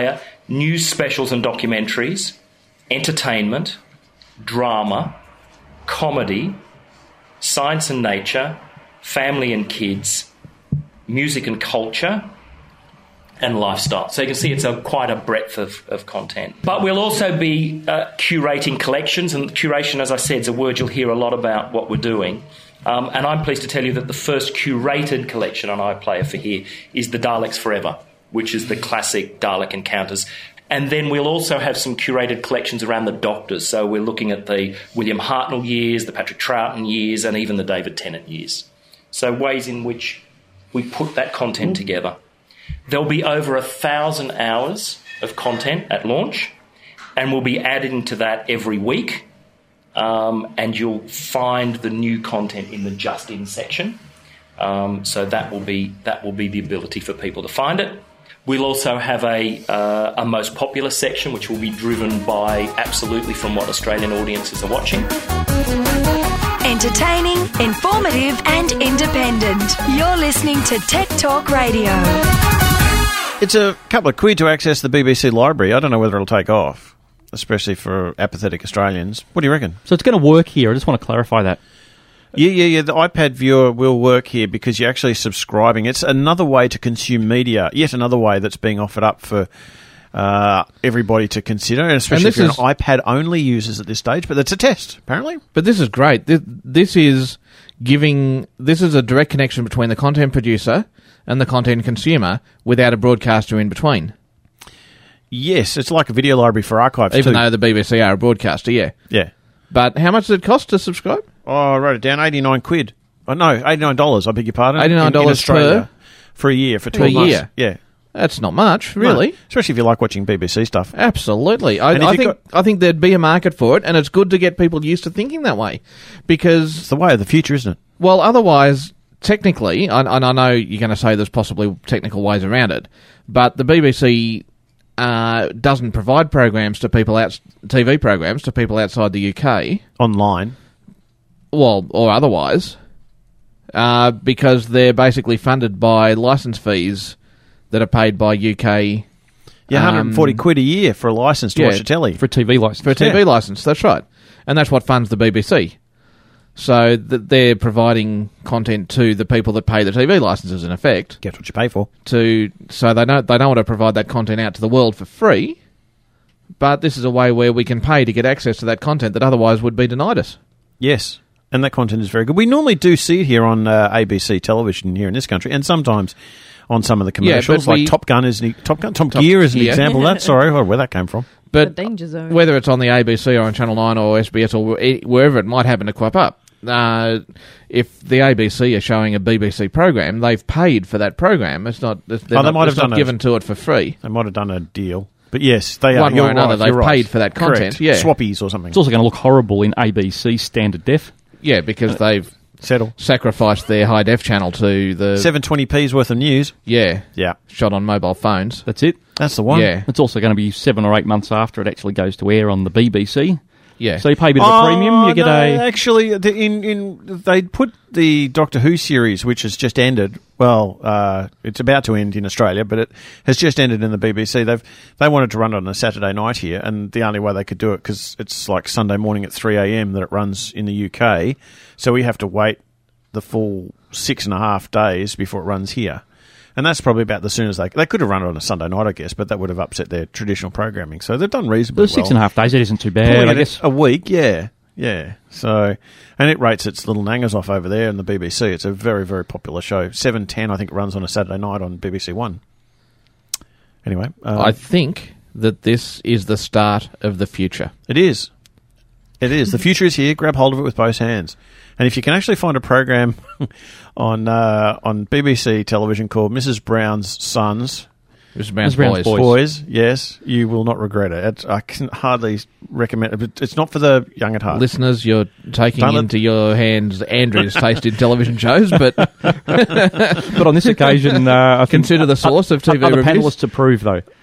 news specials and documentaries, entertainment, drama, comedy, science and nature, family and kids, music and culture, and lifestyle. So you can see it's quite a breadth of content. But we'll also be curating collections, and curation, as I said, is a word you'll hear a lot about what we're doing. And I'm pleased to tell you that the first curated collection on iPlayer for here is the Daleks Forever, which is the classic Dalek encounters. And then we'll also have some curated collections around the Doctors. So we're looking at the William Hartnell years, the Patrick Troughton years, and even the David Tennant years. So ways in which we put that content together. There'll be over 1,000 hours of content at launch, and we'll be adding to that every week. And you'll find the new content in the Just In section. So that will be the ability for people to find it. We'll also have a most popular section, which will be driven by absolutely from what Australian audiences are watching. Entertaining, informative and independent. You're listening to Tech Talk Radio. It's a couple of quid to access the BBC library. I don't know whether it'll take off, especially for apathetic Australians. What do you reckon? So it's going to work here. I just want to clarify that. Yeah. The iPad viewer will work here because you're actually subscribing. It's another way to consume media, yet another way that's being offered up for everybody to consider, and especially if you're an iPad-only users at this stage. But it's a test, apparently. But this is great. This is a direct connection between the content producer and the content consumer without a broadcaster in between. Yes, it's like a video library for archives Even though the BBC are a broadcaster, yeah. Yeah. But how much does it cost to subscribe? Oh, I wrote it down, 89 quid. Oh, no, $89, I beg your pardon. $89 in Australia for a year, for 12 months. Yeah. That's not much, really. No, especially if you like watching BBC stuff. Absolutely. I think there'd be a market for it, and it's good to get people used to thinking that way. Because it's the way of the future, isn't it? Well, otherwise, technically, and I know you're going to say there's possibly technical ways around it, but the BBC doesn't provide programs to people TV programs to people outside the UK. Online. Well, or otherwise, because they're basically funded by licence fees that are paid by UK... Yeah, 140 quid a year for a licence to watch a telly. For a TV licence. For a TV licence, that's right. And that's what funds the BBC. So they're providing content to the people that pay the TV licences, in effect. Get what you pay for. So they don't want to provide that content out to the world for free, but this is a way where we can pay to get access to that content that otherwise would be denied us. Yes, and that content is very good. We normally do see it here on ABC television here in this country, and sometimes on some of the commercials, like Top Gear is an example of that. Sorry, where that came from. But the Danger Zone. Whether it's on the ABC or on Channel 9 or SBS or wherever it might happen to crop up, if the ABC are showing a BBC program, they've paid for that program. It's not given to it for free. They might have done a deal. But yes, they are. One way or another, they've paid for that content. Correct. Yeah. Swappies or something. It's also going to look horrible in ABC standard def. Yeah, because they've sacrificed their high def channel to the 720p's worth of news. Yeah, yeah, shot on mobile phones. That's it. That's the one. Yeah, it's also going to be 7 or 8 months after it actually goes to air on the BBC. Yeah, so you pay a bit of a premium. You get actually they put the Doctor Who series, which has just ended. Well, it's about to end in Australia, but it has just ended in the BBC. They wanted to run it on a Saturday night here, and the only way they could do it because it's like Sunday morning at 3 a.m. that it runs in the UK. So we have to wait the full 6.5 days before it runs here. And that's probably about the soonest they could have run it on a Sunday night, I guess, but that would have upset their traditional programming. So they've done reasonably well. 6.5 days, it isn't too bad, I guess. A week, yeah. So, and it rates its little nangers off over there in the BBC. It's a very, very popular show. 7:10, I think it runs on a Saturday night on BBC One. Anyway. I think that this is the start of the future. It is. It is. The future is here. Grab hold of it with both hands. And if you can actually find a program on BBC television called Mrs. Brown's Sons, Mrs. Brown's Boys, yes, you will not regret it. I can hardly recommend it. It's not for the young at heart. Listeners, you're taking into your hands Andrew's taste in television shows, but on this occasion, I consider the source of TV other reviews. panellists approve, though.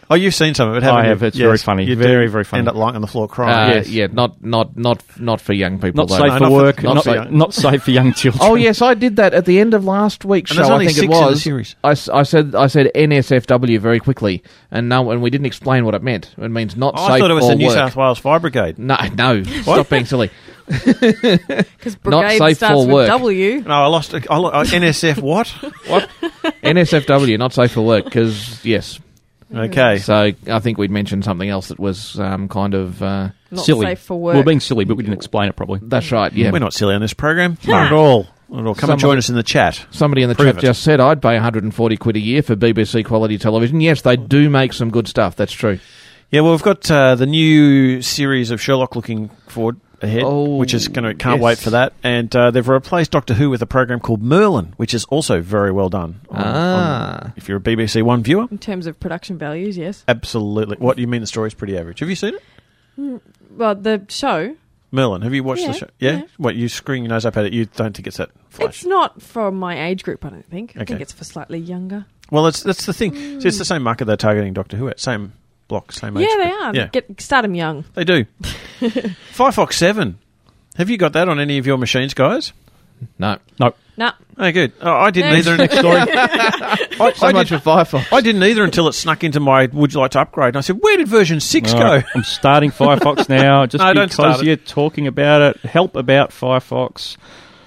Oh, you've seen some of it, haven't I you? have. It's very funny. You Very, do very funny. End up lying on the floor crying. Yes. Yeah, not for young people. Not though. safe No, for not for- work. not Not, for young- not safe for young children. Oh yes, I did that at the end of last week's And show. there's only I think 6 it in the was. series. I said NSFW very quickly, and we didn't explain what it meant. It means not safe I thought it was for the New work. South Wales Fire Brigade. No, stop being silly. Because Not brigade safe starts for with work. W. No, I lost NSF what? What? NSFW, not safe for work, because, yes. Okay. So I think we'd mentioned something else that was kind of... Not silly. safe for work. We're being silly, but we didn't explain it properly. That's right, yeah. We're not silly on this program. Not at all. Not at all. Come and join us in the chat. Somebody in the Prove chat it. just said, I'd pay 140 quid a year for BBC quality television. Yes, they do make some good stuff. That's true. Yeah, well, we've got the new series of Sherlock looking forward ahead, which is can't yes. wait for that. And they've replaced Doctor Who with a program called Merlin, which is also very well done. If you're a BBC One viewer. In terms of production values, yes. Absolutely. What do you mean the story's pretty average? Have you seen it? Well, the show, Merlin, have you watched Yeah, the show? Yeah? yeah. What, you screwing your nose up at it, you don't think it's that flash? it's not for my age group, I don't think. I Okay. think it's for slightly younger. Well, that's the thing. See, it's the same market they're targeting Doctor Who at. Same block, same age Yeah, they group. are. Yeah, Start them young. they do. Firefox 7. Have you got that on any of your machines, guys? No. Nope. Nah. Oh, good. Oh, I didn't Next. either. Next story. So much for Firefox. I didn't either until it snuck into my would you like to upgrade. And I said, where did version 6 go? Right, I'm starting Firefox now, just No, don't start because it. you're talking about it. Help about Firefox.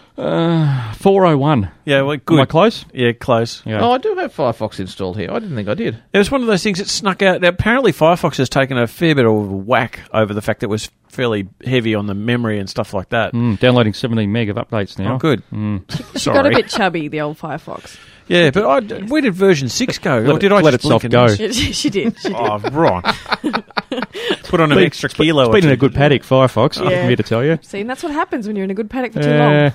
401. Yeah, well, Am good. I close? Yeah, close. Yeah. Oh, I do have Firefox installed here. I didn't think I did. It was one of those things that snuck out. Now, apparently, Firefox has taken a fair bit of a whack over the fact that it was fairly heavy on the memory and stuff like that. Downloading 17 meg of updates now. Oh, good. She Sorry. got a bit chubby, the old Firefox. Yeah, but where did version 6 go? Let or did it- I let just itself blink go. and miss? She did. Oh, right. Put on an Been- extra kilo. It's or been in two. a good paddock, Firefox, Yeah. I'm here to tell you. See, and that's what happens when you're in a good paddock for too long.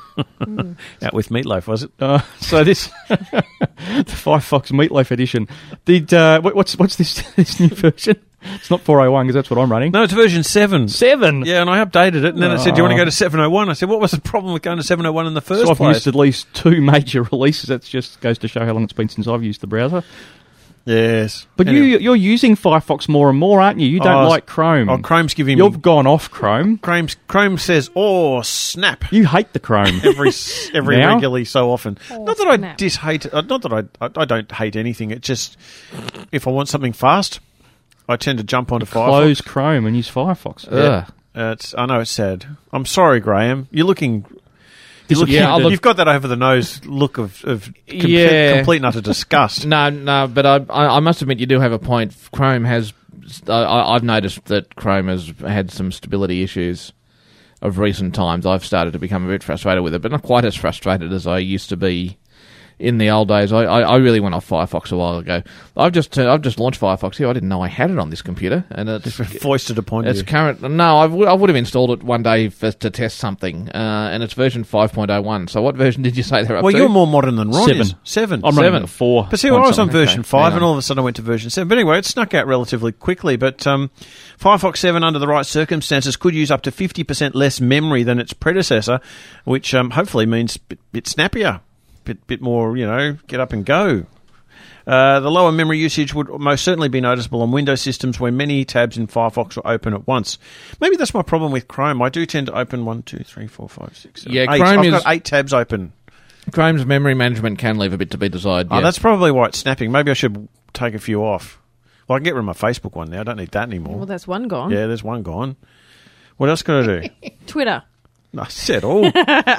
Out with Meatloaf, was it? So this the Firefox Meatloaf edition. Did what's this new version? It's not 401 because that's what I'm running. No, it's version 7. 7. Yeah, and I updated it, and then it said, "Do you want to go to 701?" I said, "What was the problem with going to 701 in the first So I've place?" used at least 2 major releases. That just goes to show how long it's been since I've used the browser. Yes, But Anyway. you're using Firefox more and more, aren't you? You don't like Chrome. Oh, Chrome's giving You've me. gone off Chrome. Chrome says, "Oh, snap!" You hate the Chrome. every Now? regularly so often. Oh, Not that I snap. dishate. Not that I don't hate anything. It just if I want something fast, I tend to jump onto Close Firefox. Chrome and use Firefox. Yeah. I know it's sad. I'm sorry, Graham. You're looking. Yeah, You've got that over the nose look of Yeah. complete and utter disgust. No, but I must admit you do have a point. Chrome has... I've noticed that Chrome has had some stability issues of recent times. I've started to become a bit frustrated with it, but not quite as frustrated as I used to be in the old days. I really went off Firefox a while ago. I've just launched Firefox here. I didn't know I had it on this computer, and it's foisted upon it's you. current. No, I would have installed it one day to test something, and it's version 5.01. So what version did you say they're up Well, to? you're more modern than Ron 7. is. 7. I'm running at 4. But see, I was on Okay, version 5, hang and on. all of a sudden I went to version 7. But anyway, it snuck out relatively quickly. But Firefox 7, under the right circumstances, could use up to 50% less memory than its predecessor, which hopefully means a bit snappier, bit more, get up and go. The lower memory usage would most certainly be noticeable on Windows systems where many tabs in Firefox are open at once. Maybe that's my problem with Chrome. I do tend to open 1, 2, 3, 4, 5, 6, 7, Yeah, 8. Chrome I've is- got 8 tabs open. Chrome's memory management can leave a bit to be desired. Oh, Yeah. that's probably why it's snapping. Maybe I should take a few off. Well, I can get rid of my Facebook one now. I don't need that anymore. Well, that's one gone. Yeah, there's one gone. What else can I do? Twitter. No, settle.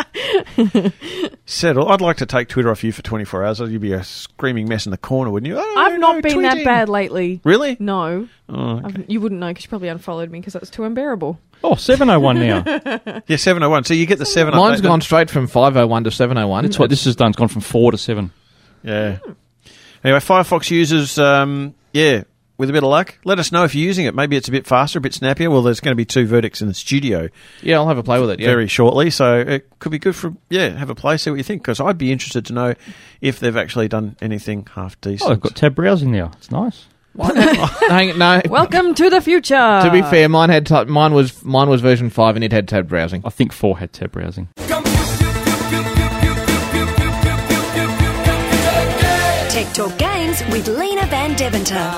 Settle. I'd like to take Twitter off you for 24 hours. You'd be a screaming mess in the corner, wouldn't you? Oh, I've not no, been that tweeting. bad lately. Really? No. Oh, okay. You wouldn't know because you probably unfollowed me because that was too unbearable. Oh, 701 now. Yeah, 701. So you get the 7. Mine's gone straight from 501 to 701. That's what this has done. It's gone from 4 to 7. Yeah. Anyway, Firefox users, with a bit of luck, let us know if you're using it. Maybe it's a bit faster, a bit snappier. Well, there's going to be 2 verdicts in the studio. Yeah, I'll have a play with it. Yeah. Very shortly, so it could be good for have a play, see what you think, because I'd be interested to know if they've actually done anything half decent. Oh, they've got tab browsing now. It's nice. No. Welcome to the future. To be fair, mine was version 5 and it had tab browsing. I think 4 had tab browsing. Tech Talk Game Games with Lena Van Deventer.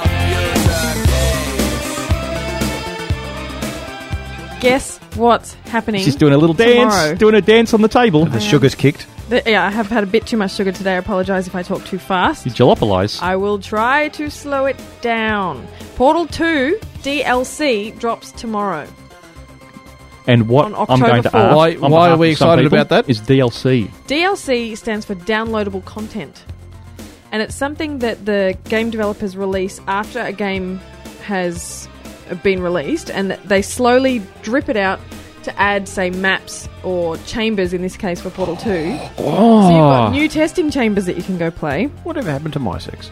Guess what's happening? She's doing a little dance. tomorrow. Doing a dance on the table. The sugar's kicked. Yeah, I have had a bit too much sugar today. I apologise if I talk too fast. You jalopalise. I will try to slow it down. Portal 2 DLC drops tomorrow. And what On I'm going to October 4th. ask, Why are we excited about that? Is DLC. DLC stands for downloadable content. And it's something that the game developers release after a game has been released, and they slowly drip it out to add, say, maps or chambers, in this case for Portal 2. So you've got new testing chambers that you can go play. Whatever happened to MySex?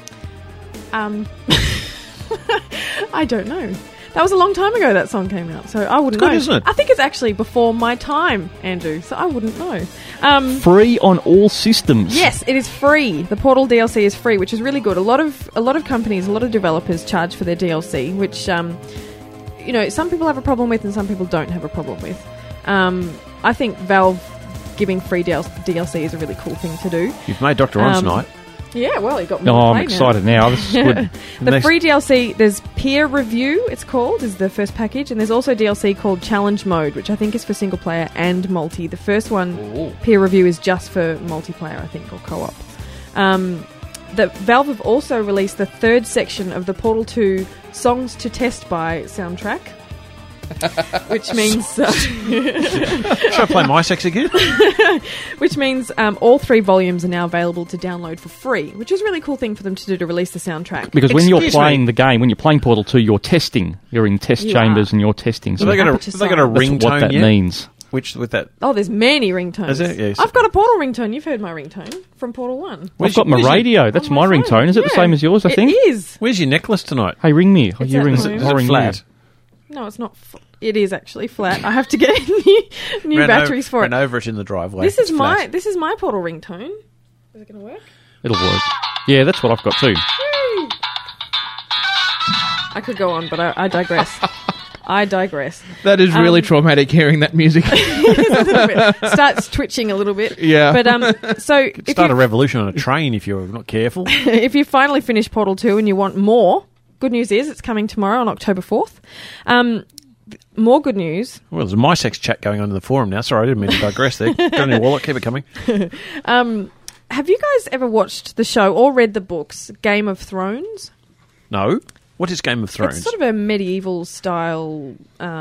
I don't know. That was a long time ago that song came out, so I wouldn't know. Good, isn't it? I think it's actually before my time, Andrew, so I wouldn't know. Free on all systems. Yes, it is free. The Portal DLC is free, which is really good. A lot of companies, a lot of developers charge for their DLC, which some people have a problem with and some people don't have a problem with. I think Valve giving free DLC is a really cool thing to do. You've made Dr. On tonight. Yeah, well, you got Oh, more. I'm excited now. This is good. The free DLC, there's Peer Review, it's called, is the first package, and there's also DLC called Challenge Mode, which I think is for single player and multi. The first one, Peer Review, is just for multiplayer, I think, or co-op. The Valve have also released the third section of the Portal 2 Songs to Test By soundtrack. Which means... Should I play MySex again? Which means all 3 volumes are now available to download for free, which is a really cool thing for them to do to release the soundtrack. Because when you're playing the game, when you're playing Portal 2, you're testing. You're in test chambers and you're testing. So they got a ringtone. That's what that means. Which with that? Oh, there's many ringtones. Is there? Yes. I've got a Portal ringtone. You've heard my ringtone from Portal 1. I've got my radio. That's my ringtone. Is it the same as yours, I think? It is. Where's your necklace tonight? Hey, ring me. It's You at ring, home. I'll ring flat? No, it's not. It is actually flat. I have to get new batteries for it. Ran over it in the driveway. This is It's my flat. Portal ringtone. Is it going to work? It'll work. Yeah, that's what I've got too. Woo! I could go on, but I digress. I digress. That is really traumatic hearing that music. Starts twitching a little bit. Yeah. But so Could start a revolution on a train if you're not careful. If you finally finish Portal 2 and you want more, good news is it's coming tomorrow on October 4th. More good news. Well, there's a MySex chat going on in the forum now. Sorry, I didn't mean to digress there. Go on your wallet, keep it coming. Have you guys ever watched the show or read the books Game of Thrones? No. What is Game of Thrones? It's sort of a medieval style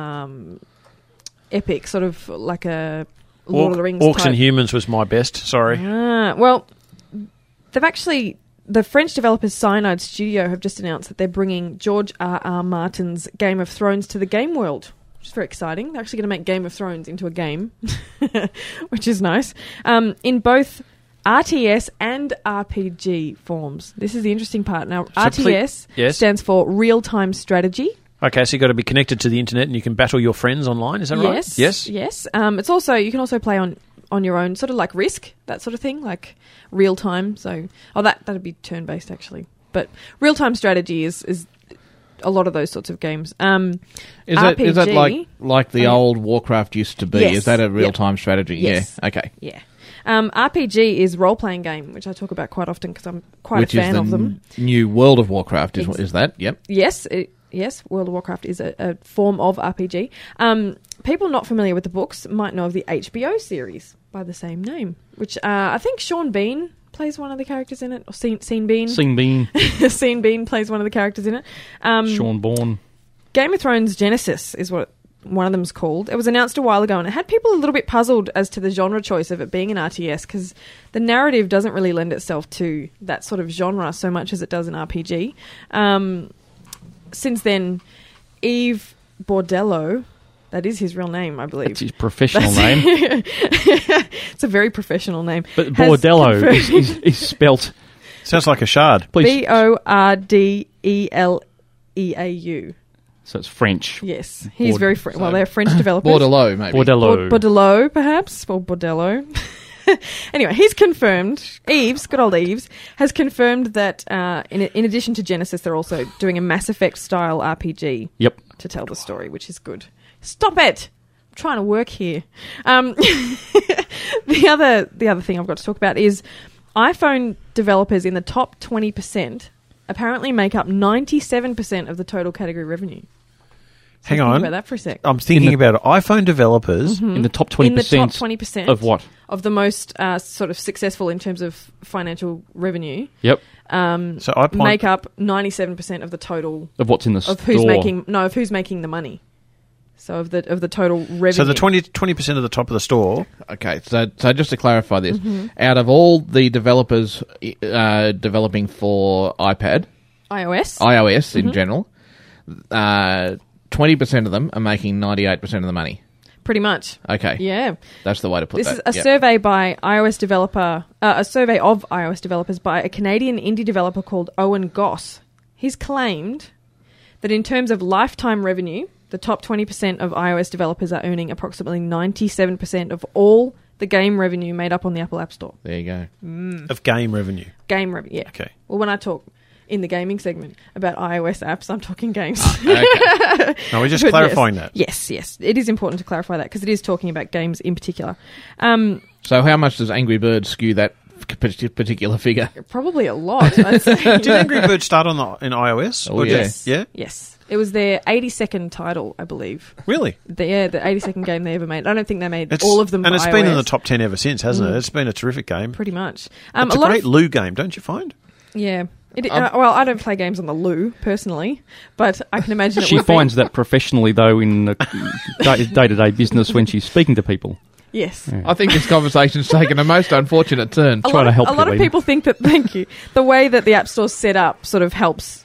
epic, sort of like a Lord of the Rings Orcs type. and Humans was my best, sorry. Well, they've actually... The French developers Cyanide Studio have just announced that they're bringing George R.R. Martin's Game of Thrones to the game world, which is very exciting. They're actually going to make Game of Thrones into a game, which is nice, in both RTS and RPG forms. This is the interesting part. Now, RTS stands for Real-Time Strategy. Okay, so you've got to be connected to the internet and you can battle your friends online, is that right? Yes. It's also, you can also play on your own, sort of like Risk, that sort of thing, like real time. So, that'd be turn based actually, but real time strategy is a lot of those sorts of games. Is that like the old Warcraft used to be? Yes. Is that a real time strategy? Yes. Yeah. Okay. Yeah. RPG is role playing game, which I talk about quite often because I'm quite a fan of them. New World of Warcraft is that? Yep. Yes. Yes, World of Warcraft is a form of RPG. People not familiar with the books might know of the HBO series by the same name, which I think Sean Bean plays one of the characters in it, or Sean Bean. Sean Bean. Sean Bean plays one of the characters in it. Sean Bourne. Game of Thrones Genesis is what one of them's called. It was announced a while ago, and it had people a little bit puzzled as to the genre choice of it being an RTS, because the narrative doesn't really lend itself to that sort of genre so much as it does an RPG. Since then, Yves Bordello, that is his real name, I believe. That's his professional name. It's a very professional name. But Bordello is spelt... Sounds like a shard. Please. Bordelleau. So it's French. Yes. He's very French. Well, they're French developers. Bordello, maybe. Bordello, perhaps. Or Bordello. Anyway, he's confirmed, good old Yves, has confirmed that in addition to Genesis, they're also doing a Mass Effect-style RPG to tell the story, which is good. Stop it! I'm trying to work here. The other thing I've got to talk about is iPhone developers in the top 20% apparently make up 97% of the total category revenue. So Hang think on. about that for a sec. I'm thinking about it. iPhone developers in the top 20%. In the top 20% of what? Of the most sort of successful in terms of financial revenue. Yep. So I make up 97% of the total of what's in the of who's store. of who's making the money. So of the total revenue. So the 20% of the top of the store. Okay, so just to clarify this, out of all the developers developing for iOS in general, 20% of them are making 98% of the money. Pretty much. Okay. Yeah. That's the way to put this that. This is a survey by a survey of iOS developers by a Canadian indie developer called Owen Goss. He's claimed that in terms of lifetime revenue, the top 20% of iOS developers are earning approximately 97% of all the game revenue made up on the Apple App Store. There you go. Of game revenue. Game revenue, yeah. Okay. Well, when I talk in the gaming segment about iOS apps, I'm talking games. Okay. No, we're just clarifying that. Yes. It is important to clarify that because it is talking about games in particular. So how much does Angry Birds skew that particular figure? Probably a lot, I'd say. Did Angry Birds start in iOS? Oh, yeah. Yeah? Yes. It was their 82nd title, I believe. Really? The 82nd game they ever made. I don't think they made all of them and for it's iOS. been in the top 10 ever since, hasn't it? It's been a terrific game. Pretty much. It's a great Loo game, don't you find? Yeah. Well, I don't play games on the Loo, personally, but I can imagine it She would finds be. that professionally, though, in the day-to-day business when she's speaking to people. Yes. Yeah. I think this conversation's taken a most unfortunate turn. A lot of people think that, thank you, the way that the App Store's set up sort of helps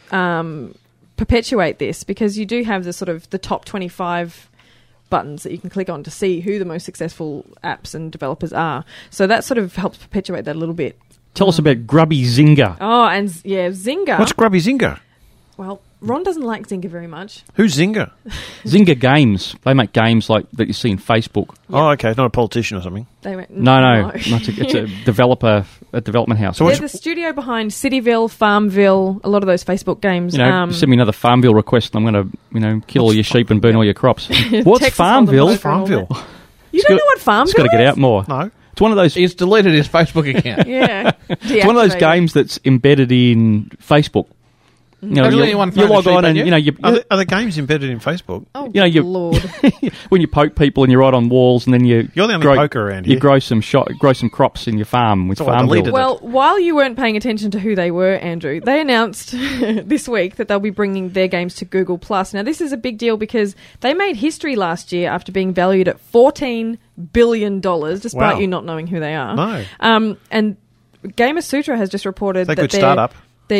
perpetuate this, because you do have the sort of the top 25 buttons that you can click on to see who the most successful apps and developers are. So that sort of helps perpetuate that a little bit. Tell us about Grubby Zynga. Oh, and yeah, Zynga. What's Grubby Zynga? Well, Ron doesn't like Zynga very much. Who's Zynga? Zynga Games. They make games like that you see in Facebook. Yep. Oh, okay. Not a politician or something. No. It's a development house. So they're the studio behind Cityville, Farmville, a lot of those Facebook games. Send me another Farmville request and I'm going to kill all your sheep and burn all your crops. What's Texas Farmville? Farmville. You don't know what Farmville It's got to get out more. No. It's one of those. He's deleted his Facebook account. Yeah. It's one of those games that's embedded in Facebook. You know, you log on and you are the games embedded in Facebook? Oh, Lord! When you poke people and you write on walls, and then you're the only poker around here. You grow some crops in your farm with Farmville. Well, while you weren't paying attention to who they were, Andrew, they announced this week that they'll be bringing their games to Google Plus. Now, this is a big deal because they made history last year after being valued at $14 billion, despite you not knowing who they are. No. And Gamer Sutra has just reported that their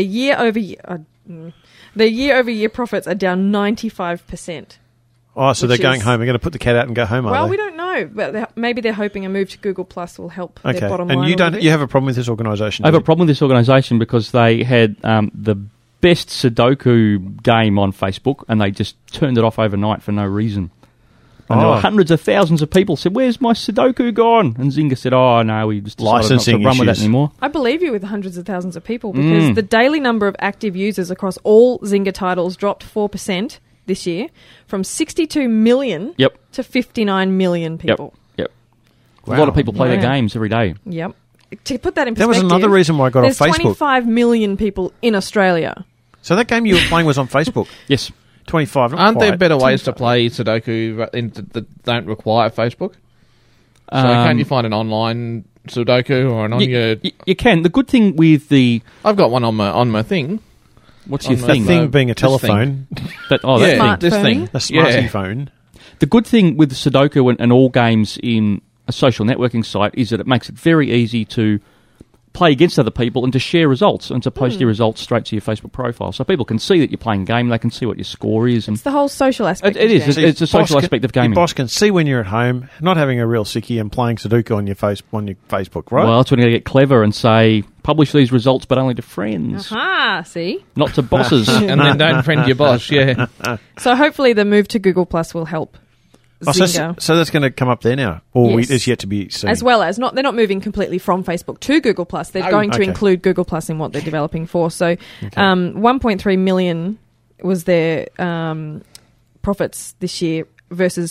year-over-year profits are down 95%. Oh, so they're going home. They're going to put the cat out and go home, are they? Well, we don't know, but maybe they're hoping a move to Google Plus will help their bottom line. And you have a problem with this organisation? I have a problem with this organisation because they had the best Sudoku game on Facebook and they just turned it off overnight for no reason. And there were hundreds of thousands of people said, "Where's my Sudoku gone?" And Zynga said, "Oh no, we just decided not to run with that anymore." I believe you with hundreds of thousands of people because the daily number of active users across all Zynga titles dropped 4% this year, from 62 million to 59 million people. Yep. Wow. A lot of people play their games every day. Yep. To put that in perspective, that was another reason why I got off Facebook. There's 25 million people in Australia. So that game you were playing was on Facebook? Yes. 25. Aren't there better ways to play Sudoku that don't require Facebook? So can't you find an online Sudoku or an on your... You can. The good thing with the... I've got one on my thing. What's your thing? The thing being a telephone. This thing. A smarty phone. The good thing with Sudoku and all games in a social networking site is that it makes it very easy to play against other people and to share results and to post your results straight to your Facebook profile. So people can see that you're playing a game, they can see what your score is. It's the whole social aspect. It is. It's a social aspect of gaming. Your boss can see when you're at home, not having a real sickie and playing Sudoku on your Facebook, right? Well, that's when you get clever and say, publish these results but only to friends. Aha, see? Not to bosses. And then don't friend your boss, yeah. So hopefully the move to Google Plus will help Zynga. So that's going to come up there now, or it's yet to be seen. As well as they're not moving completely from Facebook to Google Plus. They're going to include Google Plus in what they're developing for. So, 1.3 million was their profits this year versus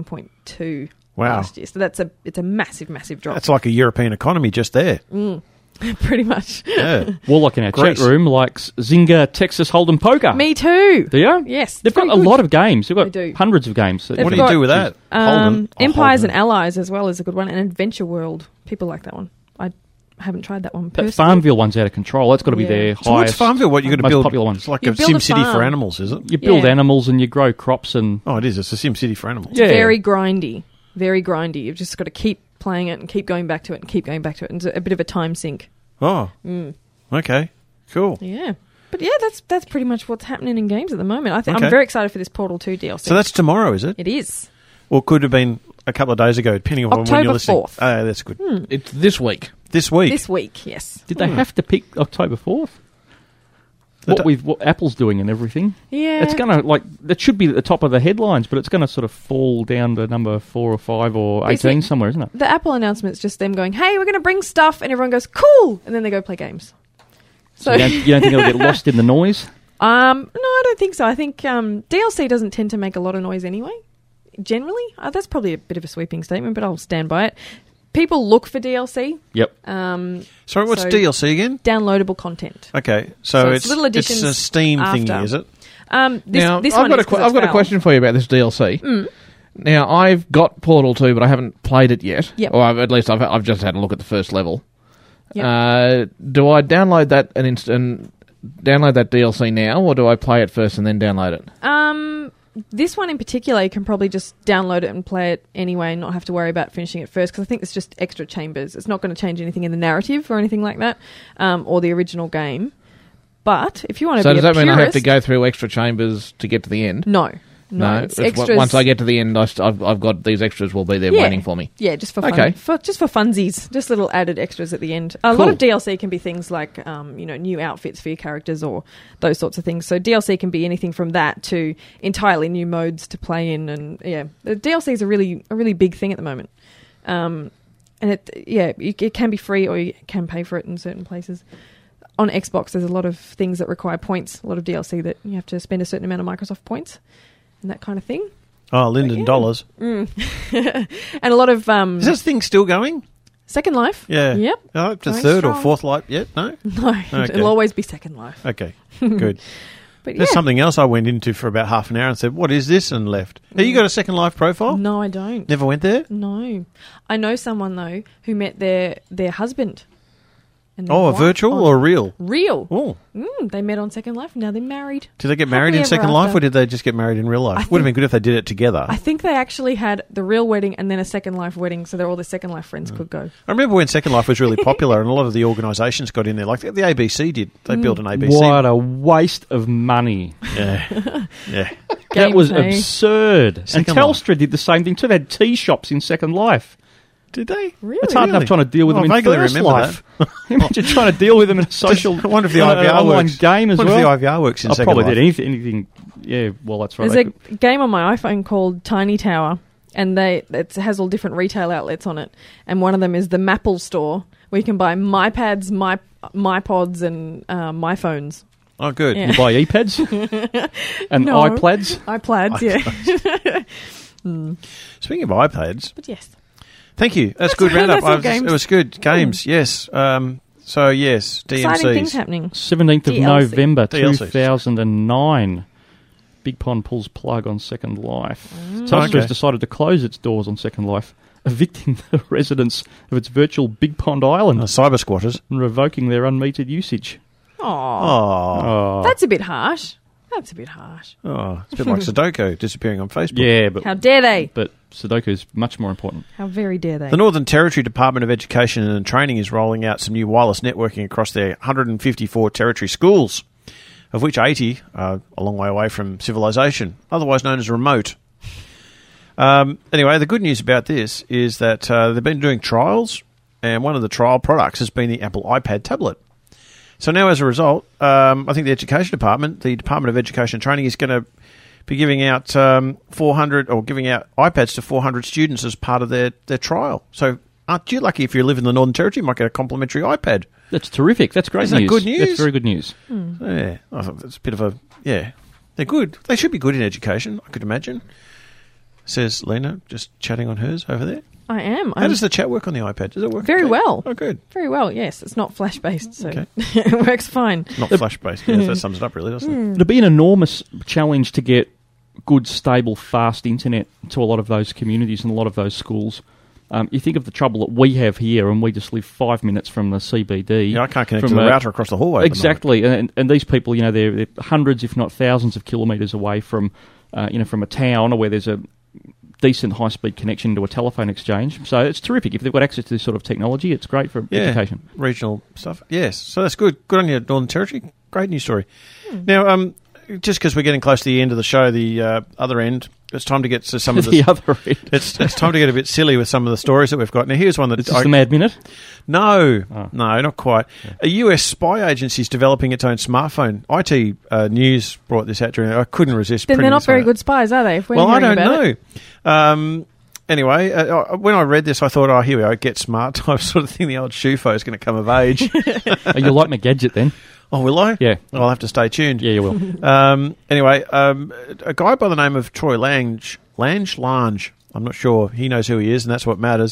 27.2 last year. So it's a massive, massive drop. That's like a European economy just there. Pretty much. Yeah. Warlock in our Greece. chat room likes Zynga Texas Hold'em Poker. Me too. Do you? Yes. They've got pretty a good. lot of games. They've got They do. hundreds of games. They've What do got, you do with that? Holden? Empires Holden. and Allies as well is a good one, and Adventure World. People like that one. I haven't tried that one That personally. Farmville one's out of control. That's got to be Yeah. their So what's highest, Farmville? What you got to most build? popular one. It's like You a build a SimCity for farm. animals, is it? You build Yeah. animals and you grow crops and... Oh, it is. It's a SimCity for animals. Yeah. Very grindy. Very grindy. You've just got to keep playing it and keep going back to it and keep going back to it. And it's a bit of a time sink. Oh, okay, cool. Yeah. But yeah, that's pretty much what's happening in games at the moment. Okay. I'm very excited for this Portal 2 DLC. So that's tomorrow, is it? It is. Or could have been a couple of days ago, depending on when October you're listening. 4th. Oh, that's good. It's this week. This week. This week, yes. Did they have to pick October 4th? What Apple's doing and everything. Yeah. It's going to, it should be at the top of the headlines, but it's going to sort of fall down to number 4 or 5 or 18 somewhere, isn't it? The Apple announcement's just them going, hey, we're going to bring stuff, and everyone goes, cool, and then they go play games. So you don't think it'll get lost in the noise? No, I don't think so. I think DLC doesn't tend to make a lot of noise anyway, generally. That's probably a bit of a sweeping statement, but I'll stand by it. People look for DLC. Yep. Sorry, what's DLC again? Downloadable content. Okay, so it's little additions a Steam thingy, after. is it? This I've one got is 'cause I've it's got a Valve. question for you about this DLC. Now, I've got Portal 2, but I haven't played it yet. Yep. Or at least I've just had a look at the first level. Yep. Do I download that and download that DLC now, or do I play it first and then download it? This one in particular, you can probably just download it and play it anyway and not have to worry about finishing it first, because I think it's just extra chambers. It's not going to change anything in the narrative or anything like that, or the original game. But if you want to So be does that mean I have to purist- go through extra chambers to get to the end? No. It's extras. Once I get to the end, I've got these extras will be there waiting for me. Yeah, just for fun. Okay. Just for funsies. Just little added extras at the end. A lot of DLC can be things like, new outfits for your characters or those sorts of things. So DLC can be anything from that to entirely new modes to play in. And yeah, the DLC is a really big thing at the moment. And it can be free or you can pay for it in certain places. On Xbox, there's a lot of things that require points. A lot of DLC that you have to spend a certain amount of Microsoft points. And that kind of thing. Oh, Linden dollars. And a lot of... is this thing still going? Second Life? Yeah. Yep. Oh, to Going third or strong. fourth life yet? No? No, Okay. it'll always be Second Life. Okay, good. But There's yeah. something else I went into for about half an hour and said, what is this? And left. Have you got a Second Life profile? No, I don't. Never went there? No. I know someone, though, who met their husband. And Oh, a their wife virtual on- or real? Real. Oh. They met on Second Life, now they're married. Did they get married Happily in ever Second Life, after. or did they just get married in real life? Would have been good if they did it together. I think they actually had the real wedding and then a Second Life wedding, so all the Second Life friends could go. I remember when Second Life was really popular and a lot of the organisations got in there, like the ABC did. They built an ABC. What a waste of money. Yeah. Yeah. That was Gameplay. absurd. Second and Telstra did the same thing too. They had tea shops in Second Life. Did they? Really? It's hard enough trying to deal with I them in vaguely First remember Life. Imagine trying to deal with them in a social I wonder if the an IVR online works. game as Wonder well. if the IVR works in I Second probably Life. did anything. Yeah, well, that's right. There's a game on my iPhone called Tiny Tower, and it has all different retail outlets on it. And one of them is the Mapple store, where you can buy MyPads, MyPods, and MyPhones. Oh, good. Yeah. You buy e-pads and No. iPlads. iPlads, yeah. Speaking of iPads, But yes. thank you. That's good roundup. that's all games. It was good. Games, yes. So, yes, Exciting things DMCs. happening. 17th of DLC. November DLC. 2009. Big Pond pulls plug on Second Life. Telstra Okay. has decided to close its doors on Second Life, evicting the residents of its virtual Big Pond Island Cyber squatters. and revoking their unmetered usage. Aww. Oh, That's a bit harsh. That's a bit harsh. it's a bit like Sudoku disappearing on Facebook. Yeah, but How dare they? but Sudoku is much more important. How very dare they? The Northern Territory Department of Education and Training is rolling out some new wireless networking across their 154 territory schools, of which 80 are a long way away from civilization, otherwise known as remote. Anyway, the good news about this is that they've been doing trials, and one of the trial products has been the Apple iPad tablet. So now, as a result, I think the Education Department, the Department of Education and Training, is going to be giving out 400 or giving out iPads to 400 students as part of their trial. So aren't you lucky if you live in the Northern Territory, you might get a complimentary iPad? That's terrific. That's great Isn't that news. good news? That's very good news. Yeah, I thought that's a bit of a... Yeah, they're good. They should be good in education, I could imagine. Says Lena, just chatting on hers over there. I am. How does the chat work on the iPad? Does it work very well? Oh, good. Very well, yes. It's not flash-based, so it works fine. Not flash-based. Yes, that sums it up, really, doesn't it? It'd be an enormous challenge to get good, stable, fast internet to a lot of those communities and a lot of those schools. You think of the trouble that we have here, and we just live 5 minutes from the CBD. Yeah, I can't connect to the router across the hallway. Exactly, and these people, they're hundreds, if not thousands, of kilometres away from, from a town or where there's a decent high-speed connection to a telephone exchange. So it's terrific. If they've got access to this sort of technology, it's great for education. Regional stuff. Yes, so that's good. Good on you, Northern Territory. Great news story. Now, just because we're getting close to the end of the show, the other end, it's time to get to some of the other end. It's time to get a bit silly with some of the stories that we've got. Now, here's one that... Is this the Mad Minute? No, not quite. Yeah. A US spy agency is developing its own smartphone. IT News brought this out during... I couldn't resist. Then they're not very good spies, are they? Well, I don't know. Anyway, when I read this, I thought, here we go, get smart type sort of thing. The old shoofo is going to come of age. You'll like McGadget then. Oh, will I? Yeah. I'll have to stay tuned. Yeah, you will. Anyway, a guy by the name of Troy Lange, I'm not sure. He knows who he is, and that's what matters.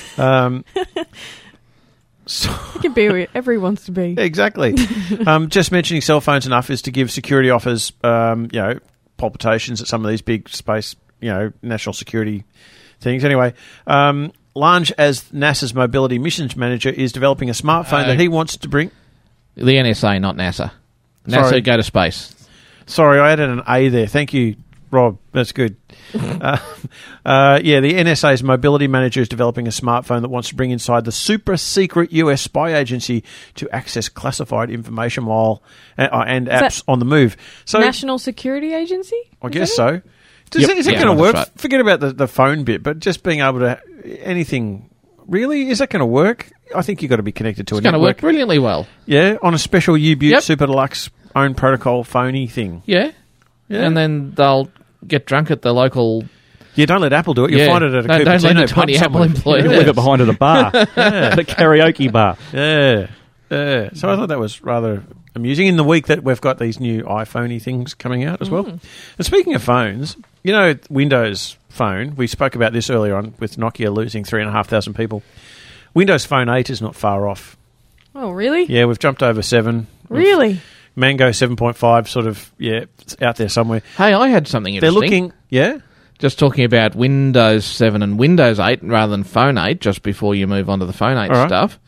He can be wherever wants to be. Exactly. Just mentioning cell phones enough is to give security offers, palpitations at some of these big space, national security things. Anyway, Lange, as NASA's mobility missions manager, is developing a smartphone that he wants to bring... The NSA, not NASA. NASA, go to space. Sorry, I added an A there. Thank you, Rob. That's good. The NSA's mobility manager is developing a smartphone that wants to bring inside the super-secret US spy agency to access classified information while and apps on the move. So, National Security Agency? I guess so. Is it going to work? Right. Forget about the phone bit, but just being able to... Anything... Really? Is that going to work? I think you've got to be connected to a network. It's going to work brilliantly well. Yeah, on a special U-Butte Super Deluxe own protocol phony thing. Yeah. And then they'll get drunk at the local... Yeah, don't let Apple do it. You'll find it at a Cupertino Don't let 20 Apple employees. You'll leave it behind at a bar. At a karaoke bar. Yeah. So I thought that was rather amusing in the week that we've got these new iPhone-y things coming out as well. And speaking of phones, Windows Phone, we spoke about this earlier on with Nokia losing 3,500 people. Windows Phone 8 is not far off. Oh, really? Yeah, we've jumped over 7. Really? Mango 7.5 sort of, it's out there somewhere. Hey, I had something interesting. They're looking, just talking about Windows 7 and Windows 8 rather than Phone 8, just before you move on to the Phone 8 stuff.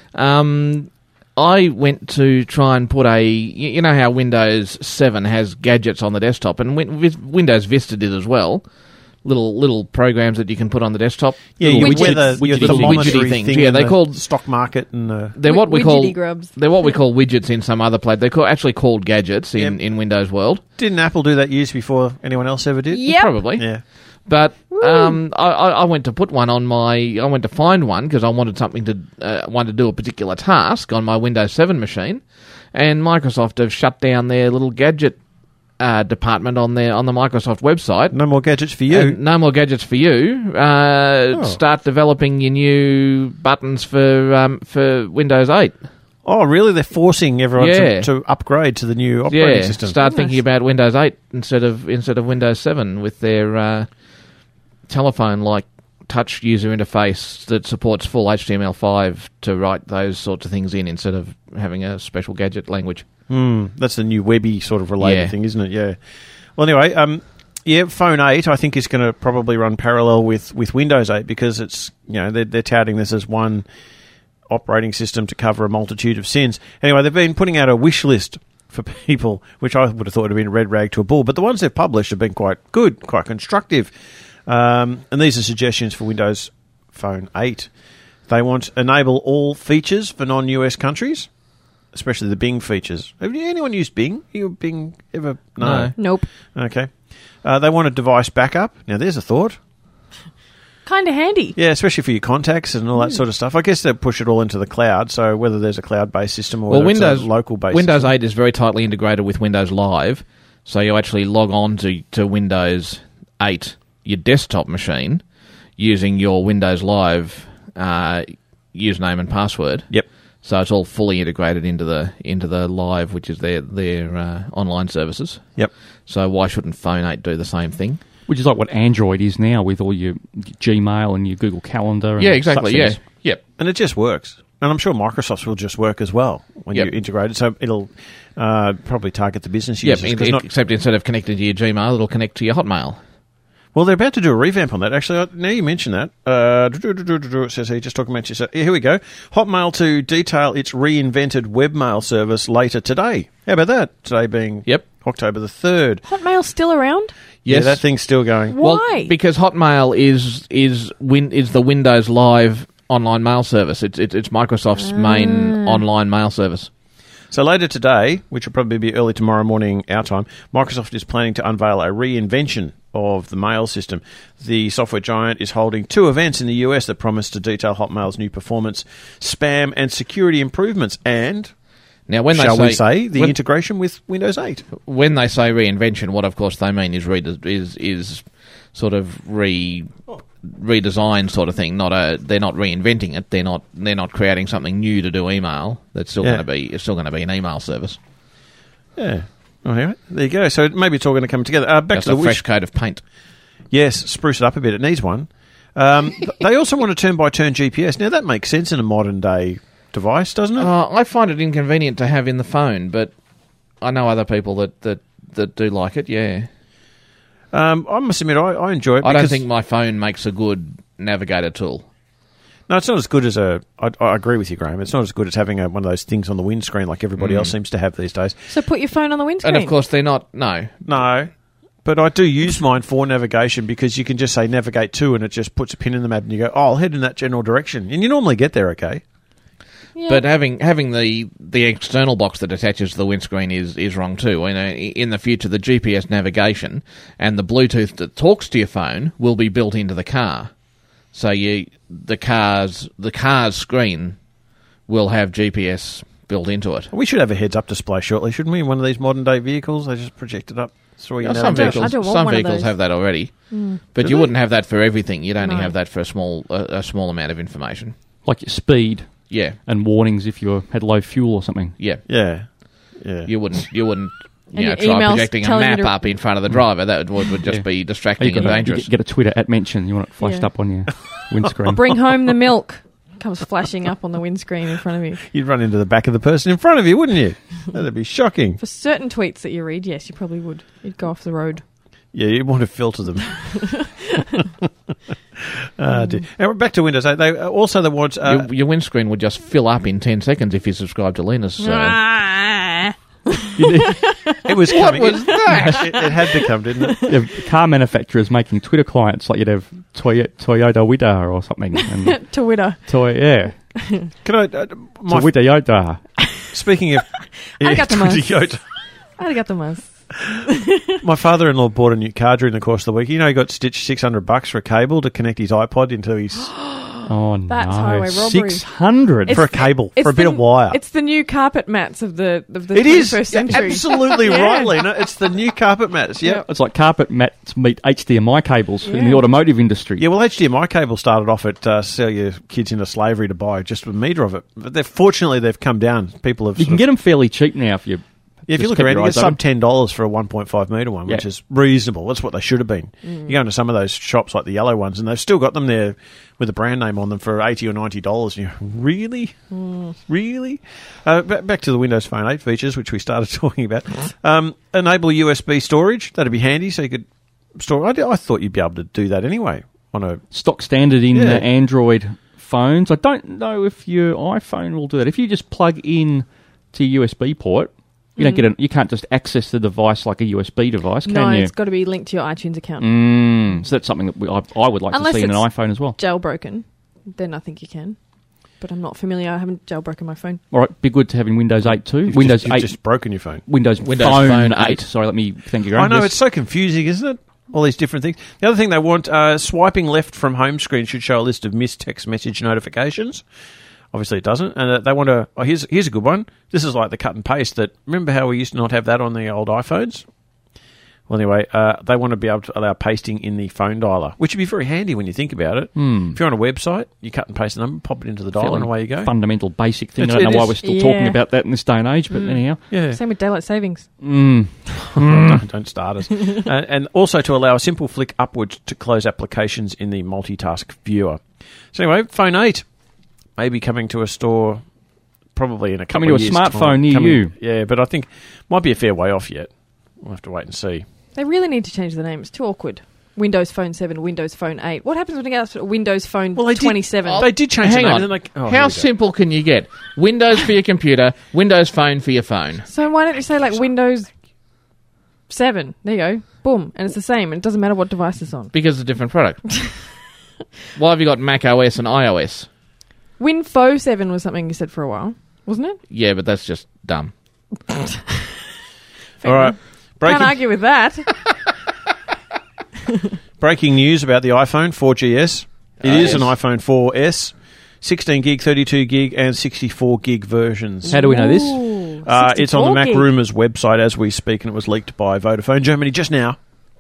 I went to try and put you know how Windows 7 has gadgets on the desktop, and Windows Vista did as well. Little programs that you can put on the desktop. Yeah, your widgety things. Yeah, they're called stock market and they're what we call grubs. They're what we call widgets in some other place. They're actually called gadgets in Windows world. Didn't Apple do that years before anyone else ever did? Yeah, probably. Yeah, but I went to put one on I went to find one because I wanted something to want to do a particular task on my Windows 7 machine, and Microsoft have shut down their little gadget department on the Microsoft website. No more gadgets for you. No more gadgets for you. Start developing your new buttons for Windows 8. Oh, really? They're forcing everyone to upgrade to the new operating system. Start thinking about Windows 8 instead of Windows 7 with their telephone-like touch user interface that supports full HTML5 to write those sorts of things in instead of having a special gadget language. That's the new webby sort of related thing, isn't it? Yeah. Well, anyway, Phone 8 I think is going to probably run parallel with Windows 8 because it's they're touting this as one operating system to cover a multitude of sins. Anyway, they've been putting out a wish list for people, which I would have thought would have been a red rag to a bull, but the ones they've published have been quite good, quite constructive. And these are suggestions for Windows Phone 8. They want to enable all features for non-US countries, especially the Bing features. Have anyone used Bing? You Bing ever? No. Nope. Okay. They want a device backup. Now, there's a thought. Kind of handy. Yeah, especially for your contacts and all that sort of stuff. I guess they push it all into the cloud, so whether there's a cloud-based system or whether it's a local-based Windows system. 8 is very tightly integrated with Windows Live, so you actually log on to Windows 8, your desktop machine, using your Windows Live username and password. Yep. So it's all fully integrated into the Live, which is their online services. Yep. So why shouldn't Phone 8 do the same thing? Which is like what Android is now with all your Gmail and your Google Calendar. And Yeah, exactly. such Yeah, things. yep. And it just works. And I'm sure Microsoft's will just work as well when you integrate it. So it'll probably target the business users. Except instead of connecting to your Gmail, it'll connect to your Hotmail. Well, they're about to do a revamp on that. Actually, now you mention that. It says here, just talking about you. So, here we go. Hotmail to detail its reinvented webmail service later today. How about that? Today being October the 3rd. Hotmail's still around? Yes. Yeah, that thing's still going. Why? Well, because Hotmail is the Windows Live online mail service. It's Microsoft's main online mail service. So later today, which will probably be early tomorrow morning our time, Microsoft is planning to unveil a reinvention of the mail system. The software giant is holding 2 events in the US that promise to detail Hotmail's new performance, spam, and security improvements. And now, when shall they we say the integration with Windows 8? When they say reinvention, what of course they mean is sort of redesign sort of thing. They're not reinventing it. They're not creating something new to do email. That's still going to be an email service. Yeah. Oh, anyway, there you go. So maybe it's all going to come together. Back Just to the fresh coat of paint. Yes, spruce it up a bit. It needs one. They also want a turn-by-turn GPS. Now, that makes sense in a modern-day device, doesn't it? I find it inconvenient to have in the phone, but I know other people that do like it, yeah. I must admit, I enjoy it. I don't think my phone makes a good navigator tool. No, it's not as good as I agree with you, Graham. It's not as good as having one of those things on the windscreen like everybody else seems to have these days. So put your phone on the windscreen. And of course, they're not. No. But I do use mine for navigation because you can just say navigate to, and it just puts a pin in the map, and you go, I'll head in that general direction, and you normally get there, okay. Yeah. But having the external box that attaches to the windscreen is wrong too. You know, in the future, the GPS navigation and the Bluetooth that talks to your phone will be built into the car. So the car's screen will have GPS built into it. We should have a heads-up display shortly, shouldn't we? In one of these modern-day vehicles, they just project it up through your navigation. Some vehicles have that already, but you wouldn't have that for everything. You'd only have that for a small amount of information, like your speed. Yeah, and warnings if you had low fuel or something. Yeah. You wouldn't try projecting a map up in front of the driver. That would just be distracting and dangerous. You get a Twitter @mention. You want it flashed up on your windscreen. Bring home the milk. Comes flashing up on the windscreen in front of you. You'd run into the back of the person in front of you, wouldn't you? That'd be shocking. For certain tweets that you read, yes, you probably would. You'd go off the road. Yeah, you'd want to filter them. Now, back to Windows 8. They want... your windscreen would just fill up in 10 seconds if you subscribe to Linus. It was coming. What was that? It had to come, didn't it? Car manufacturers making Twitter clients like you'd have Toyota Wida or something. And Twitter. Can I... Twitter Yoda. Speaking of... Arigato mas. My father-in-law bought a new car during the course of the week. You know, he got stitched $600 for a cable to connect his iPod into his... Oh, no. That's highway robbery. $600 for a cable, for a bit of wire. It's the new carpet mats of the it 21st is. century. Absolutely right, Lena. It's the new carpet mats, yeah. It's like carpet mats meet HDMI cables in the automotive industry. Yeah, well, HDMI cable started off at sell your kids into slavery to buy just a metre of it. But fortunately, they've come down. People have... You can get them fairly cheap now if you... Yeah, if you look around, you get sub $10 for a 1.5 metre one, which is reasonable. That's what they should have been. You go into some of those shops like the yellow ones, and they've still got them there with a brand name on them for $80 or $90. And you're really? Really? Back to the Windows Phone 8 features, which we started talking about. Enable USB storage. That'd be handy, so you could store... I thought you'd be able to do that anyway on a... Stock standard in the Android phones. I don't know if your iPhone will do that. If you just plug in to your USB port... You don't get you can't just access the device like a USB device, can you? No, it's got to be linked to your iTunes account. So that's something that I would like to see in an iPhone as well. Jailbroken, then I think you can. But I'm not familiar. I haven't jailbroken my phone. All right, be good to have in Windows 8 too. You've Windows 8 just broken your phone. Windows Phone 8. Sorry, let me thank you, Graham. I know, it's so confusing, isn't it? All these different things. The other thing they want, swiping left from home screen should show a list of missed text message notifications. Obviously it doesn't. And they want to... Oh, here's a good one. This is like the cut and paste that... Remember how we used to not have that on the old iPhones? Well, anyway, they want to be able to allow pasting in the phone dialer, which would be very handy when you think about it. If you're on a website, you cut and paste the number, pop it into the dialer, and away you go. Fundamental, basic thing. I don't know why we're still talking about that in this day and age, but anyhow. Yeah. Same with daylight savings. Don't start us. And also to allow a simple flick upwards to close applications in the multitask viewer. So anyway, Phone 8 may be coming to a store probably in a couple of years. Coming to a smartphone near you. Yeah, but I think might be a fair way off yet. We'll have to wait and see. They really need to change the name. It's too awkward. Windows Phone 7, Windows Phone 8. What happens when you get to Windows Phone 27? They did change the name. Hang on. How simple can you get? Windows for your computer, Windows Phone for your phone. So why don't you say like Windows 7? There you go. Boom. And it's the same. And it doesn't matter what device it's on. Because it's a different product. Why have you got Mac OS and iOS? WinFo 7 was something you said for a while, wasn't it? Yeah, but that's just dumb. All right. Can't argue with that. Breaking news about the iPhone 4GS. It is an iPhone 4S, 16 gig, 32 gig, and 64 gig versions. How do we know this? It's on the Mac Rumours website as we speak, and it was leaked by Vodafone Germany just now.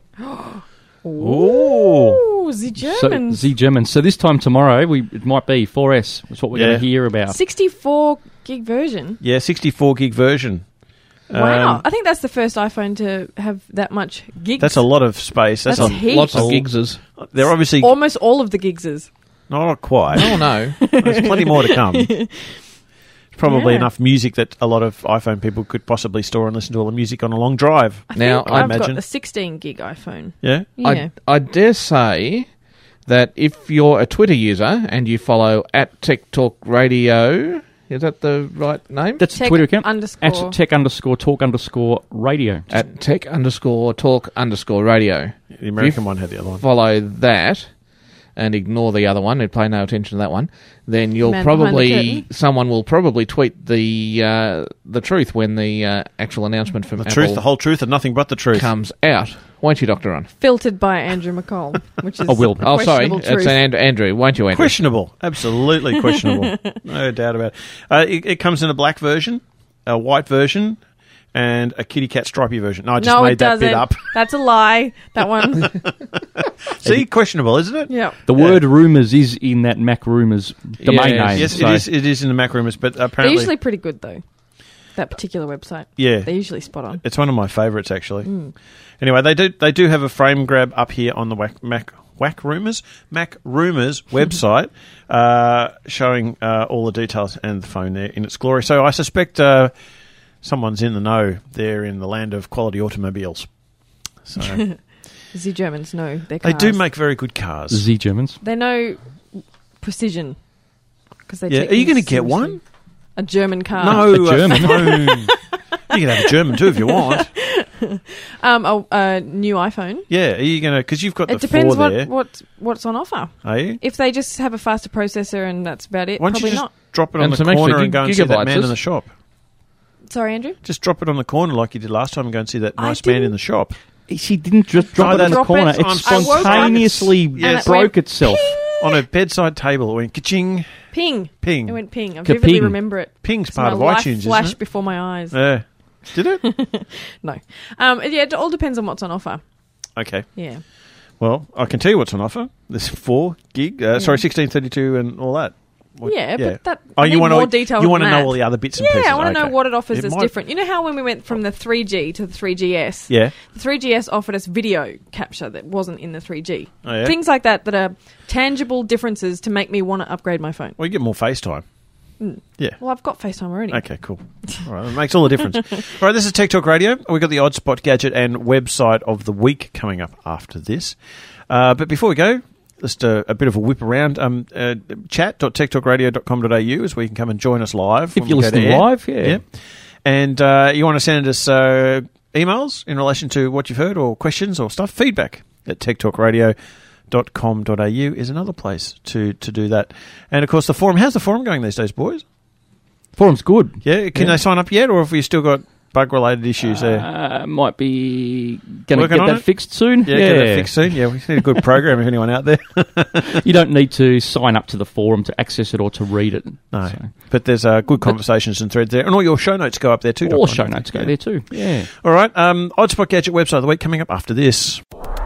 Ooh, the Germans. So, the Germans. So this time tomorrow, it might be 4S. That's what we're going to hear about. 64 gig version? Yeah, 64 gig version. Wow. I think that's the first iPhone to have that much gigs. That's a lot of space. That's lots of gigses. They're obviously... Almost all of the gigses. Not quite. Oh, no. There's plenty more to come. Probably enough music that a lot of iPhone people could possibly store and listen to all the music on a long drive. I imagine. Got the 16 gig iPhone. Yeah? I dare say that if you're a Twitter user and you follow @TechTalkRadio... Is that the right name? That's the Twitter account. @Tech_Talk_Radio. @Tech_Talk_Radio. The American one had the other one. Follow that and ignore the other one and pay no attention to that one. Then someone will probably tweet the truth when the actual announcement from Apple the whole truth, and nothing but the truth comes out. Won't you, Dr. Ron? Filtered by Andrew McCall, which is sorry, it's Andrew. Won't you, Andrew? Questionable, absolutely questionable. No doubt about it. It comes in a black version, a white version, and a kitty cat stripy version. No, I just made that bit up. That's a lie. That one. See, questionable, isn't it? Yeah. The word rumours is in that Mac Rumours domain name. Yes, it is in the Mac Rumours, but apparently... They're usually pretty good, though, that particular website. Yeah. They're usually spot on. It's one of my favourites, actually. Anyway, they do have a frame grab up here on the Mac Rumours website showing all the details and the phone there in its glory. So I suspect someone's in the know there in the land of quality automobiles. So the Germans know their cars. They do make very good cars. The Germans. They know precision. Are you going to get one? A German car. No, a German. You can have a German too if you want. A new iPhone. Yeah, are you going to? Because you've got the 4 there. It depends what's on offer. Are you? If they just have a faster processor and that's about it, why don't probably you just not. Drop it on the corner and go and see that man in the shop. Sorry, Andrew? Just drop it on the corner like you did last time and go and see that nice man in the shop. She didn't just drop it on the corner. It spontaneously broke itself. On a bedside table. It went ka-ching. Ping. Ping. It went ping. I vividly remember it. Ping's part of iTunes, isn't it? Flashed before my eyes. Yeah. Did it? No. It all depends on what's on offer. Okay. Yeah. Well, I can tell you what's on offer. There's 4 gig, 1632 and all that. But that you want more detail. You want to know all the other bits and pieces. Yeah, I want to know what it offers that's different. You know how when we went from the 3G to the 3GS? Yeah. The 3GS offered us video capture that wasn't in the 3G. Oh, yeah? Things like that are tangible differences to make me want to upgrade my phone. Well, you get more FaceTime. Yeah. Well, I've got FaceTime already. Okay, cool. All right, that makes all the difference. All right, this is Tech Talk Radio. We've got the Odd Spot Gadget and website of the week coming up after this. But before we go, just a bit of a whip around. Chat.techtalkradio.com.au is where you can come and join us live. If you're listening live, yeah. And you want to send us emails in relation to what you've heard or questions or stuff, feedback at techtalkradio.com.au is another place to do that. And, of course, the forum. How's the forum going these days, boys? Forum's good. Yeah? Can they sign up yet, or have you still got bug-related issues there? Might be going to Working get on that it? fixed soon. Yeah, get that fixed soon. Yeah, we need a good program if anyone out there. You don't need to sign up to the forum to access it or to read it. No, but there's good conversations and threads there. And all your show notes go up there too. All show notes go there too, yeah. All right, Oddspot Gadget website of the week coming up after this.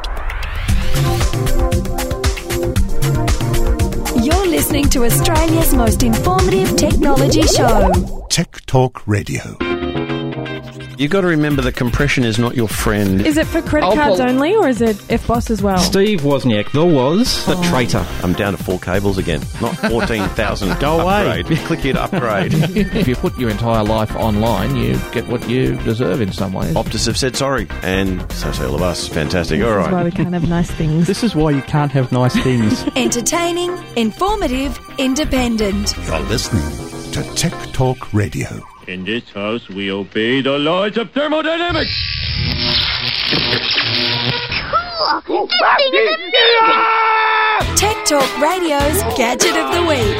You're listening to Australia's most informative technology show. Tech Talk Radio. You've got to remember that compression is not your friend. Is it for credit cards only, or is it FBOS as well? Steve Wozniak, the traitor. I'm down to 4 cables again, not 14,000. Go away. Click here to upgrade. If you put your entire life online, you get what you deserve in some ways. Optus have said sorry, and so say all of us. Fantastic. All That's why right. we can't have nice things. This is why you can't have nice things. Entertaining, informative, independent. You're listening to Tech Talk Radio. In this house, we obey the laws of thermodynamics. Tech Talk Radio's Gadget of the Week.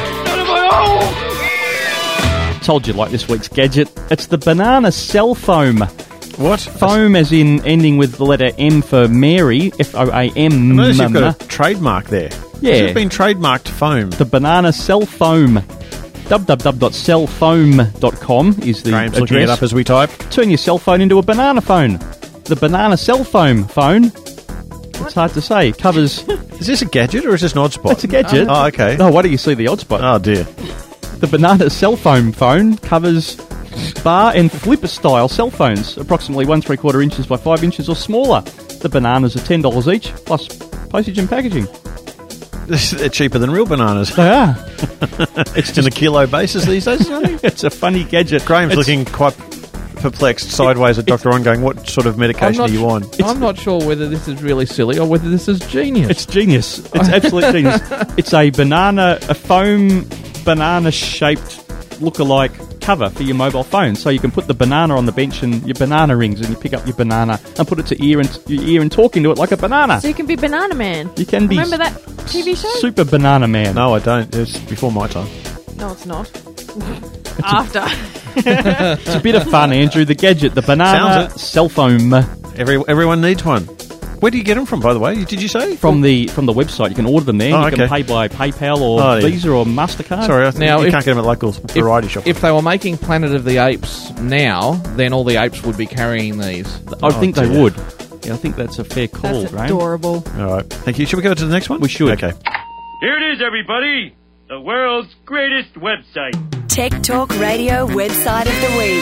Told you like this week's gadget. It's the banana cell foam. What? Foam as in ending with the letter M for Mary, F-O-A-M. Notice you've got a trademark there. Yeah. It's been trademarked foam. The banana cell foam. www.cellfoam.com is the Graham's address. looking it up as we type. Turn your cell phone into a banana phone. The banana cell foam phone. It's hard to say. Covers... Is this a gadget or is this an odd spot? It's a gadget. Oh, okay. Oh, why do you see the odd spot? Oh, dear. The banana cell foam phone covers bar and flip style cell phones, approximately 1 3/4 inches by 5 inches or smaller. The bananas are $10 each, plus postage and packaging. They're cheaper than real bananas. They are. It's just on a kilo basis these days, isn't it? It's a funny gadget. Graham's looking quite perplexed sideways at Dr. On going, what sort of medication are you on? I'm not sure whether this is really silly or whether this is genius. It's genius. It's absolute genius. It's a foam banana-shaped look-alike cover for your mobile phone, so you can put the banana on the bench and your banana rings, and you pick up your banana and put it to your ear and talk into it like a banana. So you can be Banana Man. You can be. Remember that TV show? Super Banana Man. No, I don't. It's before my time. No, it's not. After. It's a bit of fun, Andrew. The gadget, the banana cell foam. Everyone needs one. Where do you get them from, by the way? Did you say? From the website. You can order them there. Oh, you can pay by PayPal or Visa or MasterCard. Sorry, I think you can't get them at local variety shops. If they were making Planet of the Apes now, then all the apes would be carrying these. I think they would. Yeah, I think that's a fair call, That's right? adorable. All right. Thank you. Should we go to the next one? We should. Okay. Here it is, everybody. The world's greatest website. Tech Talk Radio website of the week.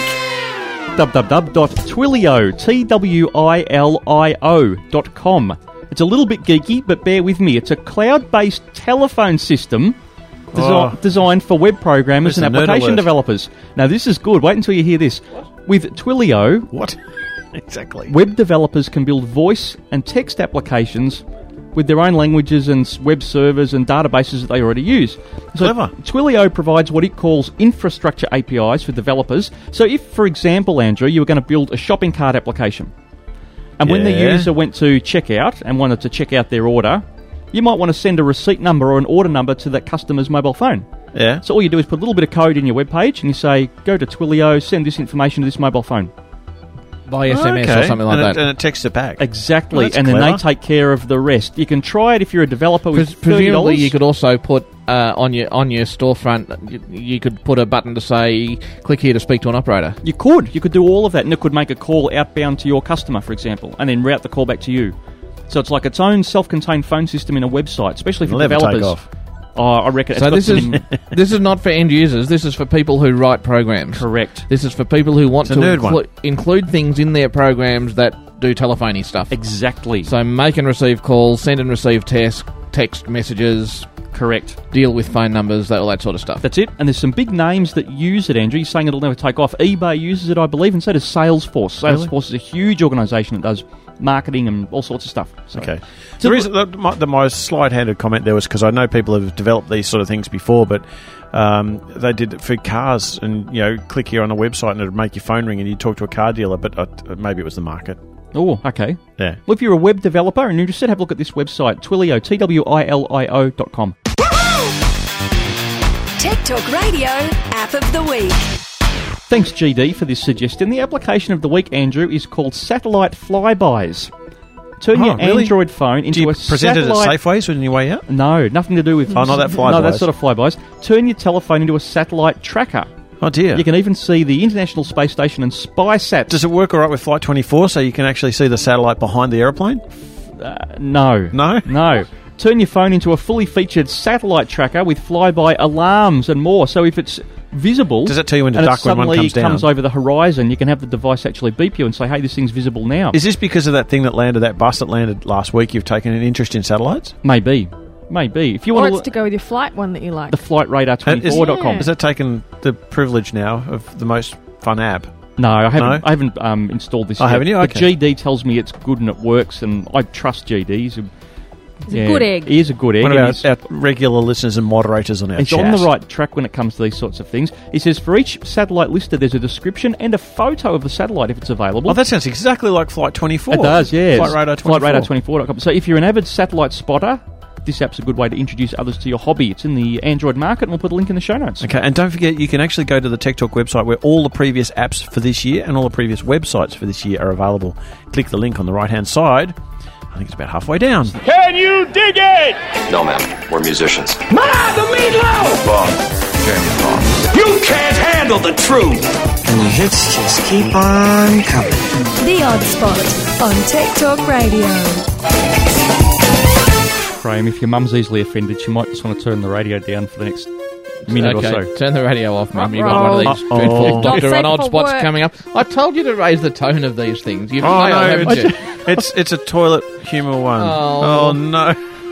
www.twilio.com. It's a little bit geeky, but bear with me. It's a cloud-based telephone system designed for web programmers and application developers. Now, this is good. Wait until you hear this. With Twilio... What? Exactly. Web developers can build voice and text applications with their own languages and web servers and databases that they already use. So Clever. Twilio provides what it calls infrastructure APIs for developers. So if, for example, Andrew, you were going to build a shopping cart application, and when the user went to checkout and wanted to check out their order, you might want to send a receipt number or an order number to that customer's mobile phone. Yeah. So all you do is put a little bit of code in your web page and you say, go to Twilio, send this information to this mobile phone. By SMS or something like that. And it texts it back. Exactly, Well, and then they take care of the rest. You can try it if you're a developer with Presumably, $30. you could also put on your storefront. You could put a button to say, "Click here to speak to an operator." You could do all of that, and it could make a call outbound to your customer, for example, and then route the call back to you. So it's like its own self-contained phone system in a website, especially for developers. Take off. Oh, I reckon. So this is not for end users. This is for people who write programs. Correct. This is for people who want to include things in their programs that do telephony stuff. Exactly. So make and receive calls, send and receive text messages. Correct. Deal with phone numbers, all that sort of stuff. That's it. And there's some big names that use it, Andrew. You're saying it'll never take off. eBay uses it, I believe, and so does Salesforce. Really? Salesforce is a huge organisation that does marketing and all sorts of stuff. So. Okay. The reason my slide-handed comment there was because I know people have developed these sort of things before, but they did it for cars, and click here on a website and it would make your phone ring and you'd talk to a car dealer, but maybe it was the market. Oh, okay. Yeah. Well, if you're a web developer and you're interested, have a look at this website, Twilio, TWILIO.com. Tech Talk Radio App of the Week. Thanks, GD, for this suggestion. The application of the week, Andrew, is called Satellite Flybys. Turn your really? Android phone into Do you a present satellite... it at Safeways on your way out? No, nothing to do with... Oh, not that Flybys. No, that sort of Flybys. Turn your telephone into a satellite tracker. Oh, dear. You can even see the International Space Station and SpySat. Does it work all right with Flight 24 so you can actually see the satellite behind the aeroplane? No. No? No. Turn your phone into a fully featured satellite tracker with flyby alarms and more. So if it's visible... Does it tell you when to and duck when one comes down? comes over the horizon, you can have the device actually beep you and say, hey, this thing's visible now. Is this because of that thing that landed, that bus that landed last week, you've taken an interest in satellites? Maybe. If you Or want it's to go with your flight one that you like. the flightradar24.com. Has that taken the privilege now of the most fun app? No, I haven't installed this yet. Haven't you? But Okay. GD tells me it's good and it works, and I trust GD. He's a good egg. He is a good egg. What and about he's- our regular listeners and moderators on our He's chat? on the right track when it comes to these sorts of things. He says for each satellite listed, there's a description and a photo of the satellite if it's available. Oh, that sounds exactly like Flight 24. It does, yes. Flightradar24. Flightradar24.com. So if you're an avid satellite spotter, this app's a good way to introduce others to your hobby. It's in the Android market, and we'll put a link in the show notes. Okay, and don't forget, you can actually go to the Tech Talk website where all the previous apps for this year and all the previous websites for this year are available. Click the link on the right-hand side. I think it's about halfway down. Can you dig it? No, ma'am. We're musicians. Ma, the meatloaf! Bob. Jeremy Bob. You can't handle the truth! And the hits just keep on coming. The Odd Spot on Tech Talk Radio. Graham, if your mum's easily offended, she might just want to turn the radio down for the next minute or so. Turn the radio off, Mum. You've got one of these dreadful Dr. on Odd Spots coming up. I told you to raise the tone of these things. You've failed, haven't you? It's a toilet humour one. Oh, no.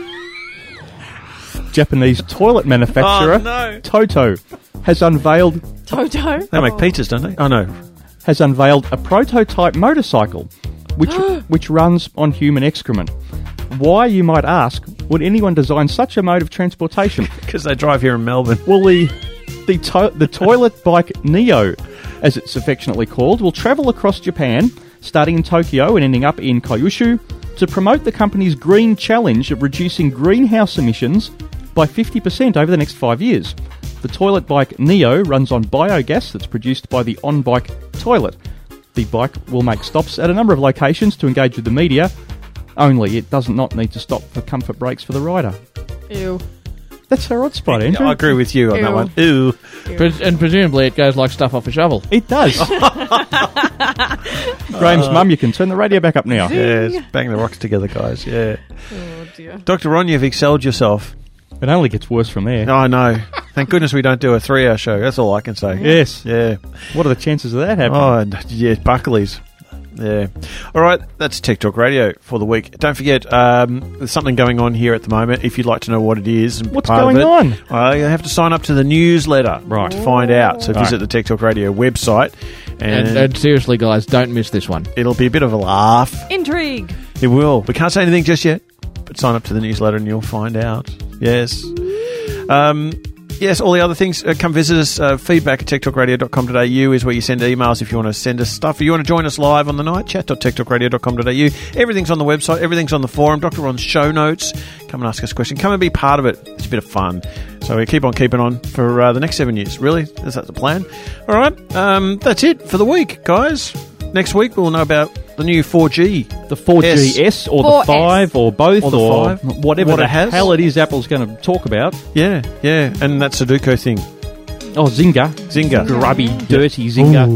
Japanese toilet manufacturer Toto has unveiled... Toto? They make pizzas, don't they? Oh, no. Has unveiled a prototype motorcycle which runs on human excrement. Why, you might ask, would anyone design such a mode of transportation? Because they drive here in Melbourne. Well, the toilet bike Neo, as it's affectionately called, will travel across Japan, starting in Tokyo and ending up in Kyushu, to promote the company's green challenge of reducing greenhouse emissions by 50% over the next 5 years. The toilet bike Neo runs on biogas that's produced by the on-bike toilet. The bike will make stops at a number of locations to engage with the media, only it does not need to stop for comfort breaks for the rider. Ew. That's our odd spot, Andrew. I agree with you on that one. Ew. And presumably it goes like stuff off a shovel. It does. Graham's mum, you can turn the radio back up now. Yes, bang the rocks together, guys. Yeah. Oh, dear. Dr. Ron, you've excelled yourself. It only gets worse from there. I know. Thank goodness we don't do a 3-hour show. That's all I can say. Yes. Yeah. What are the chances of that happening? Oh, yeah, Buckley's. Yeah. All right, that's Tech Talk Radio for the week. Don't forget, there's something going on here at the moment. If you'd like to know what it is, and what's part going of it, on? You have to sign up to the newsletter to find out. So visit the Tech Talk Radio website. And seriously, guys, don't miss this one. It'll be a bit of a laugh. Intrigue. It will. We can't say anything just yet, but sign up to the newsletter and you'll find out. Yes. Yes, all the other things, come visit us. Feedback at techtalkradio.com.au is where you send emails if you want to send us stuff. If you want to join us live on the night, chat.techtalkradio.com.au. Everything's on the website. Everything's on the forum. Dr. Ron's show notes. Come and ask us a question. Come and be part of it. It's a bit of fun. So we keep on keeping on for the next 7 years. Really? Is that the plan? All right. That's it for the week, guys. Next week we'll know about the new 4G. The 4GS or 4S. the 5 or both or, the or 5. whatever what the it has. hell it is Apple's going to talk about. Yeah, yeah. And that Sudoku thing. Oh, Zynga. Grubby, dirty Zynga.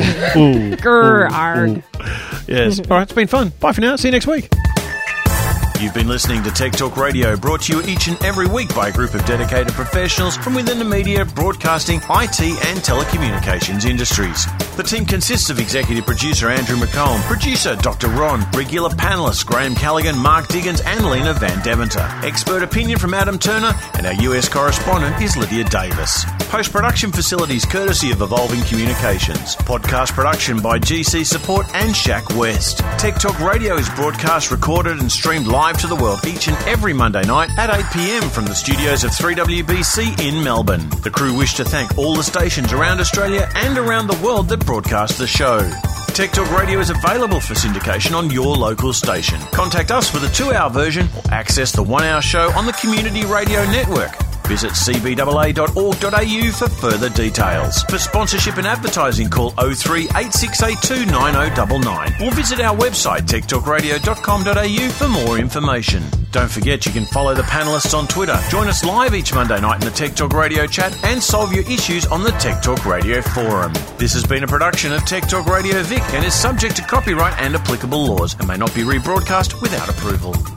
Grrr. Yes. All right, it's been fun. Bye for now. See you next week. You've been listening to Tech Talk Radio, brought to you each and every week by a group of dedicated professionals from within the media, broadcasting, IT and telecommunications industries. The team consists of executive producer Andrew McComb, producer Dr. Ron, regular panellists Graham Callaghan, Mark Diggins and Lena Van Deventer. Expert opinion from Adam Turner, and our US correspondent is Lydia Davis. Post-production facilities courtesy of Evolving Communications. Podcast production by GC Support and Shaq West. Tech Talk Radio is broadcast, recorded and streamed live to the world each and every Monday night at 8 p.m. from the studios of 3WBC in Melbourne. The crew wish to thank all the stations around Australia and around the world that broadcast the show. Tech Talk Radio is available for syndication on your local station. Contact us with a 2-hour version or access the 1-hour show on the Community Radio Network. Visit cbaa.org.au for further details. For sponsorship and advertising, call 038682 9099 or visit our website techtalkradio.com.au for more information. Don't forget you can follow the panellists on Twitter. Join us live each Monday night in the Tech Talk Radio chat and solve your issues on the Tech Talk Radio forum. This has been a production of Tech Talk Radio Vic and is subject to copyright and applicable laws and may not be rebroadcast without approval.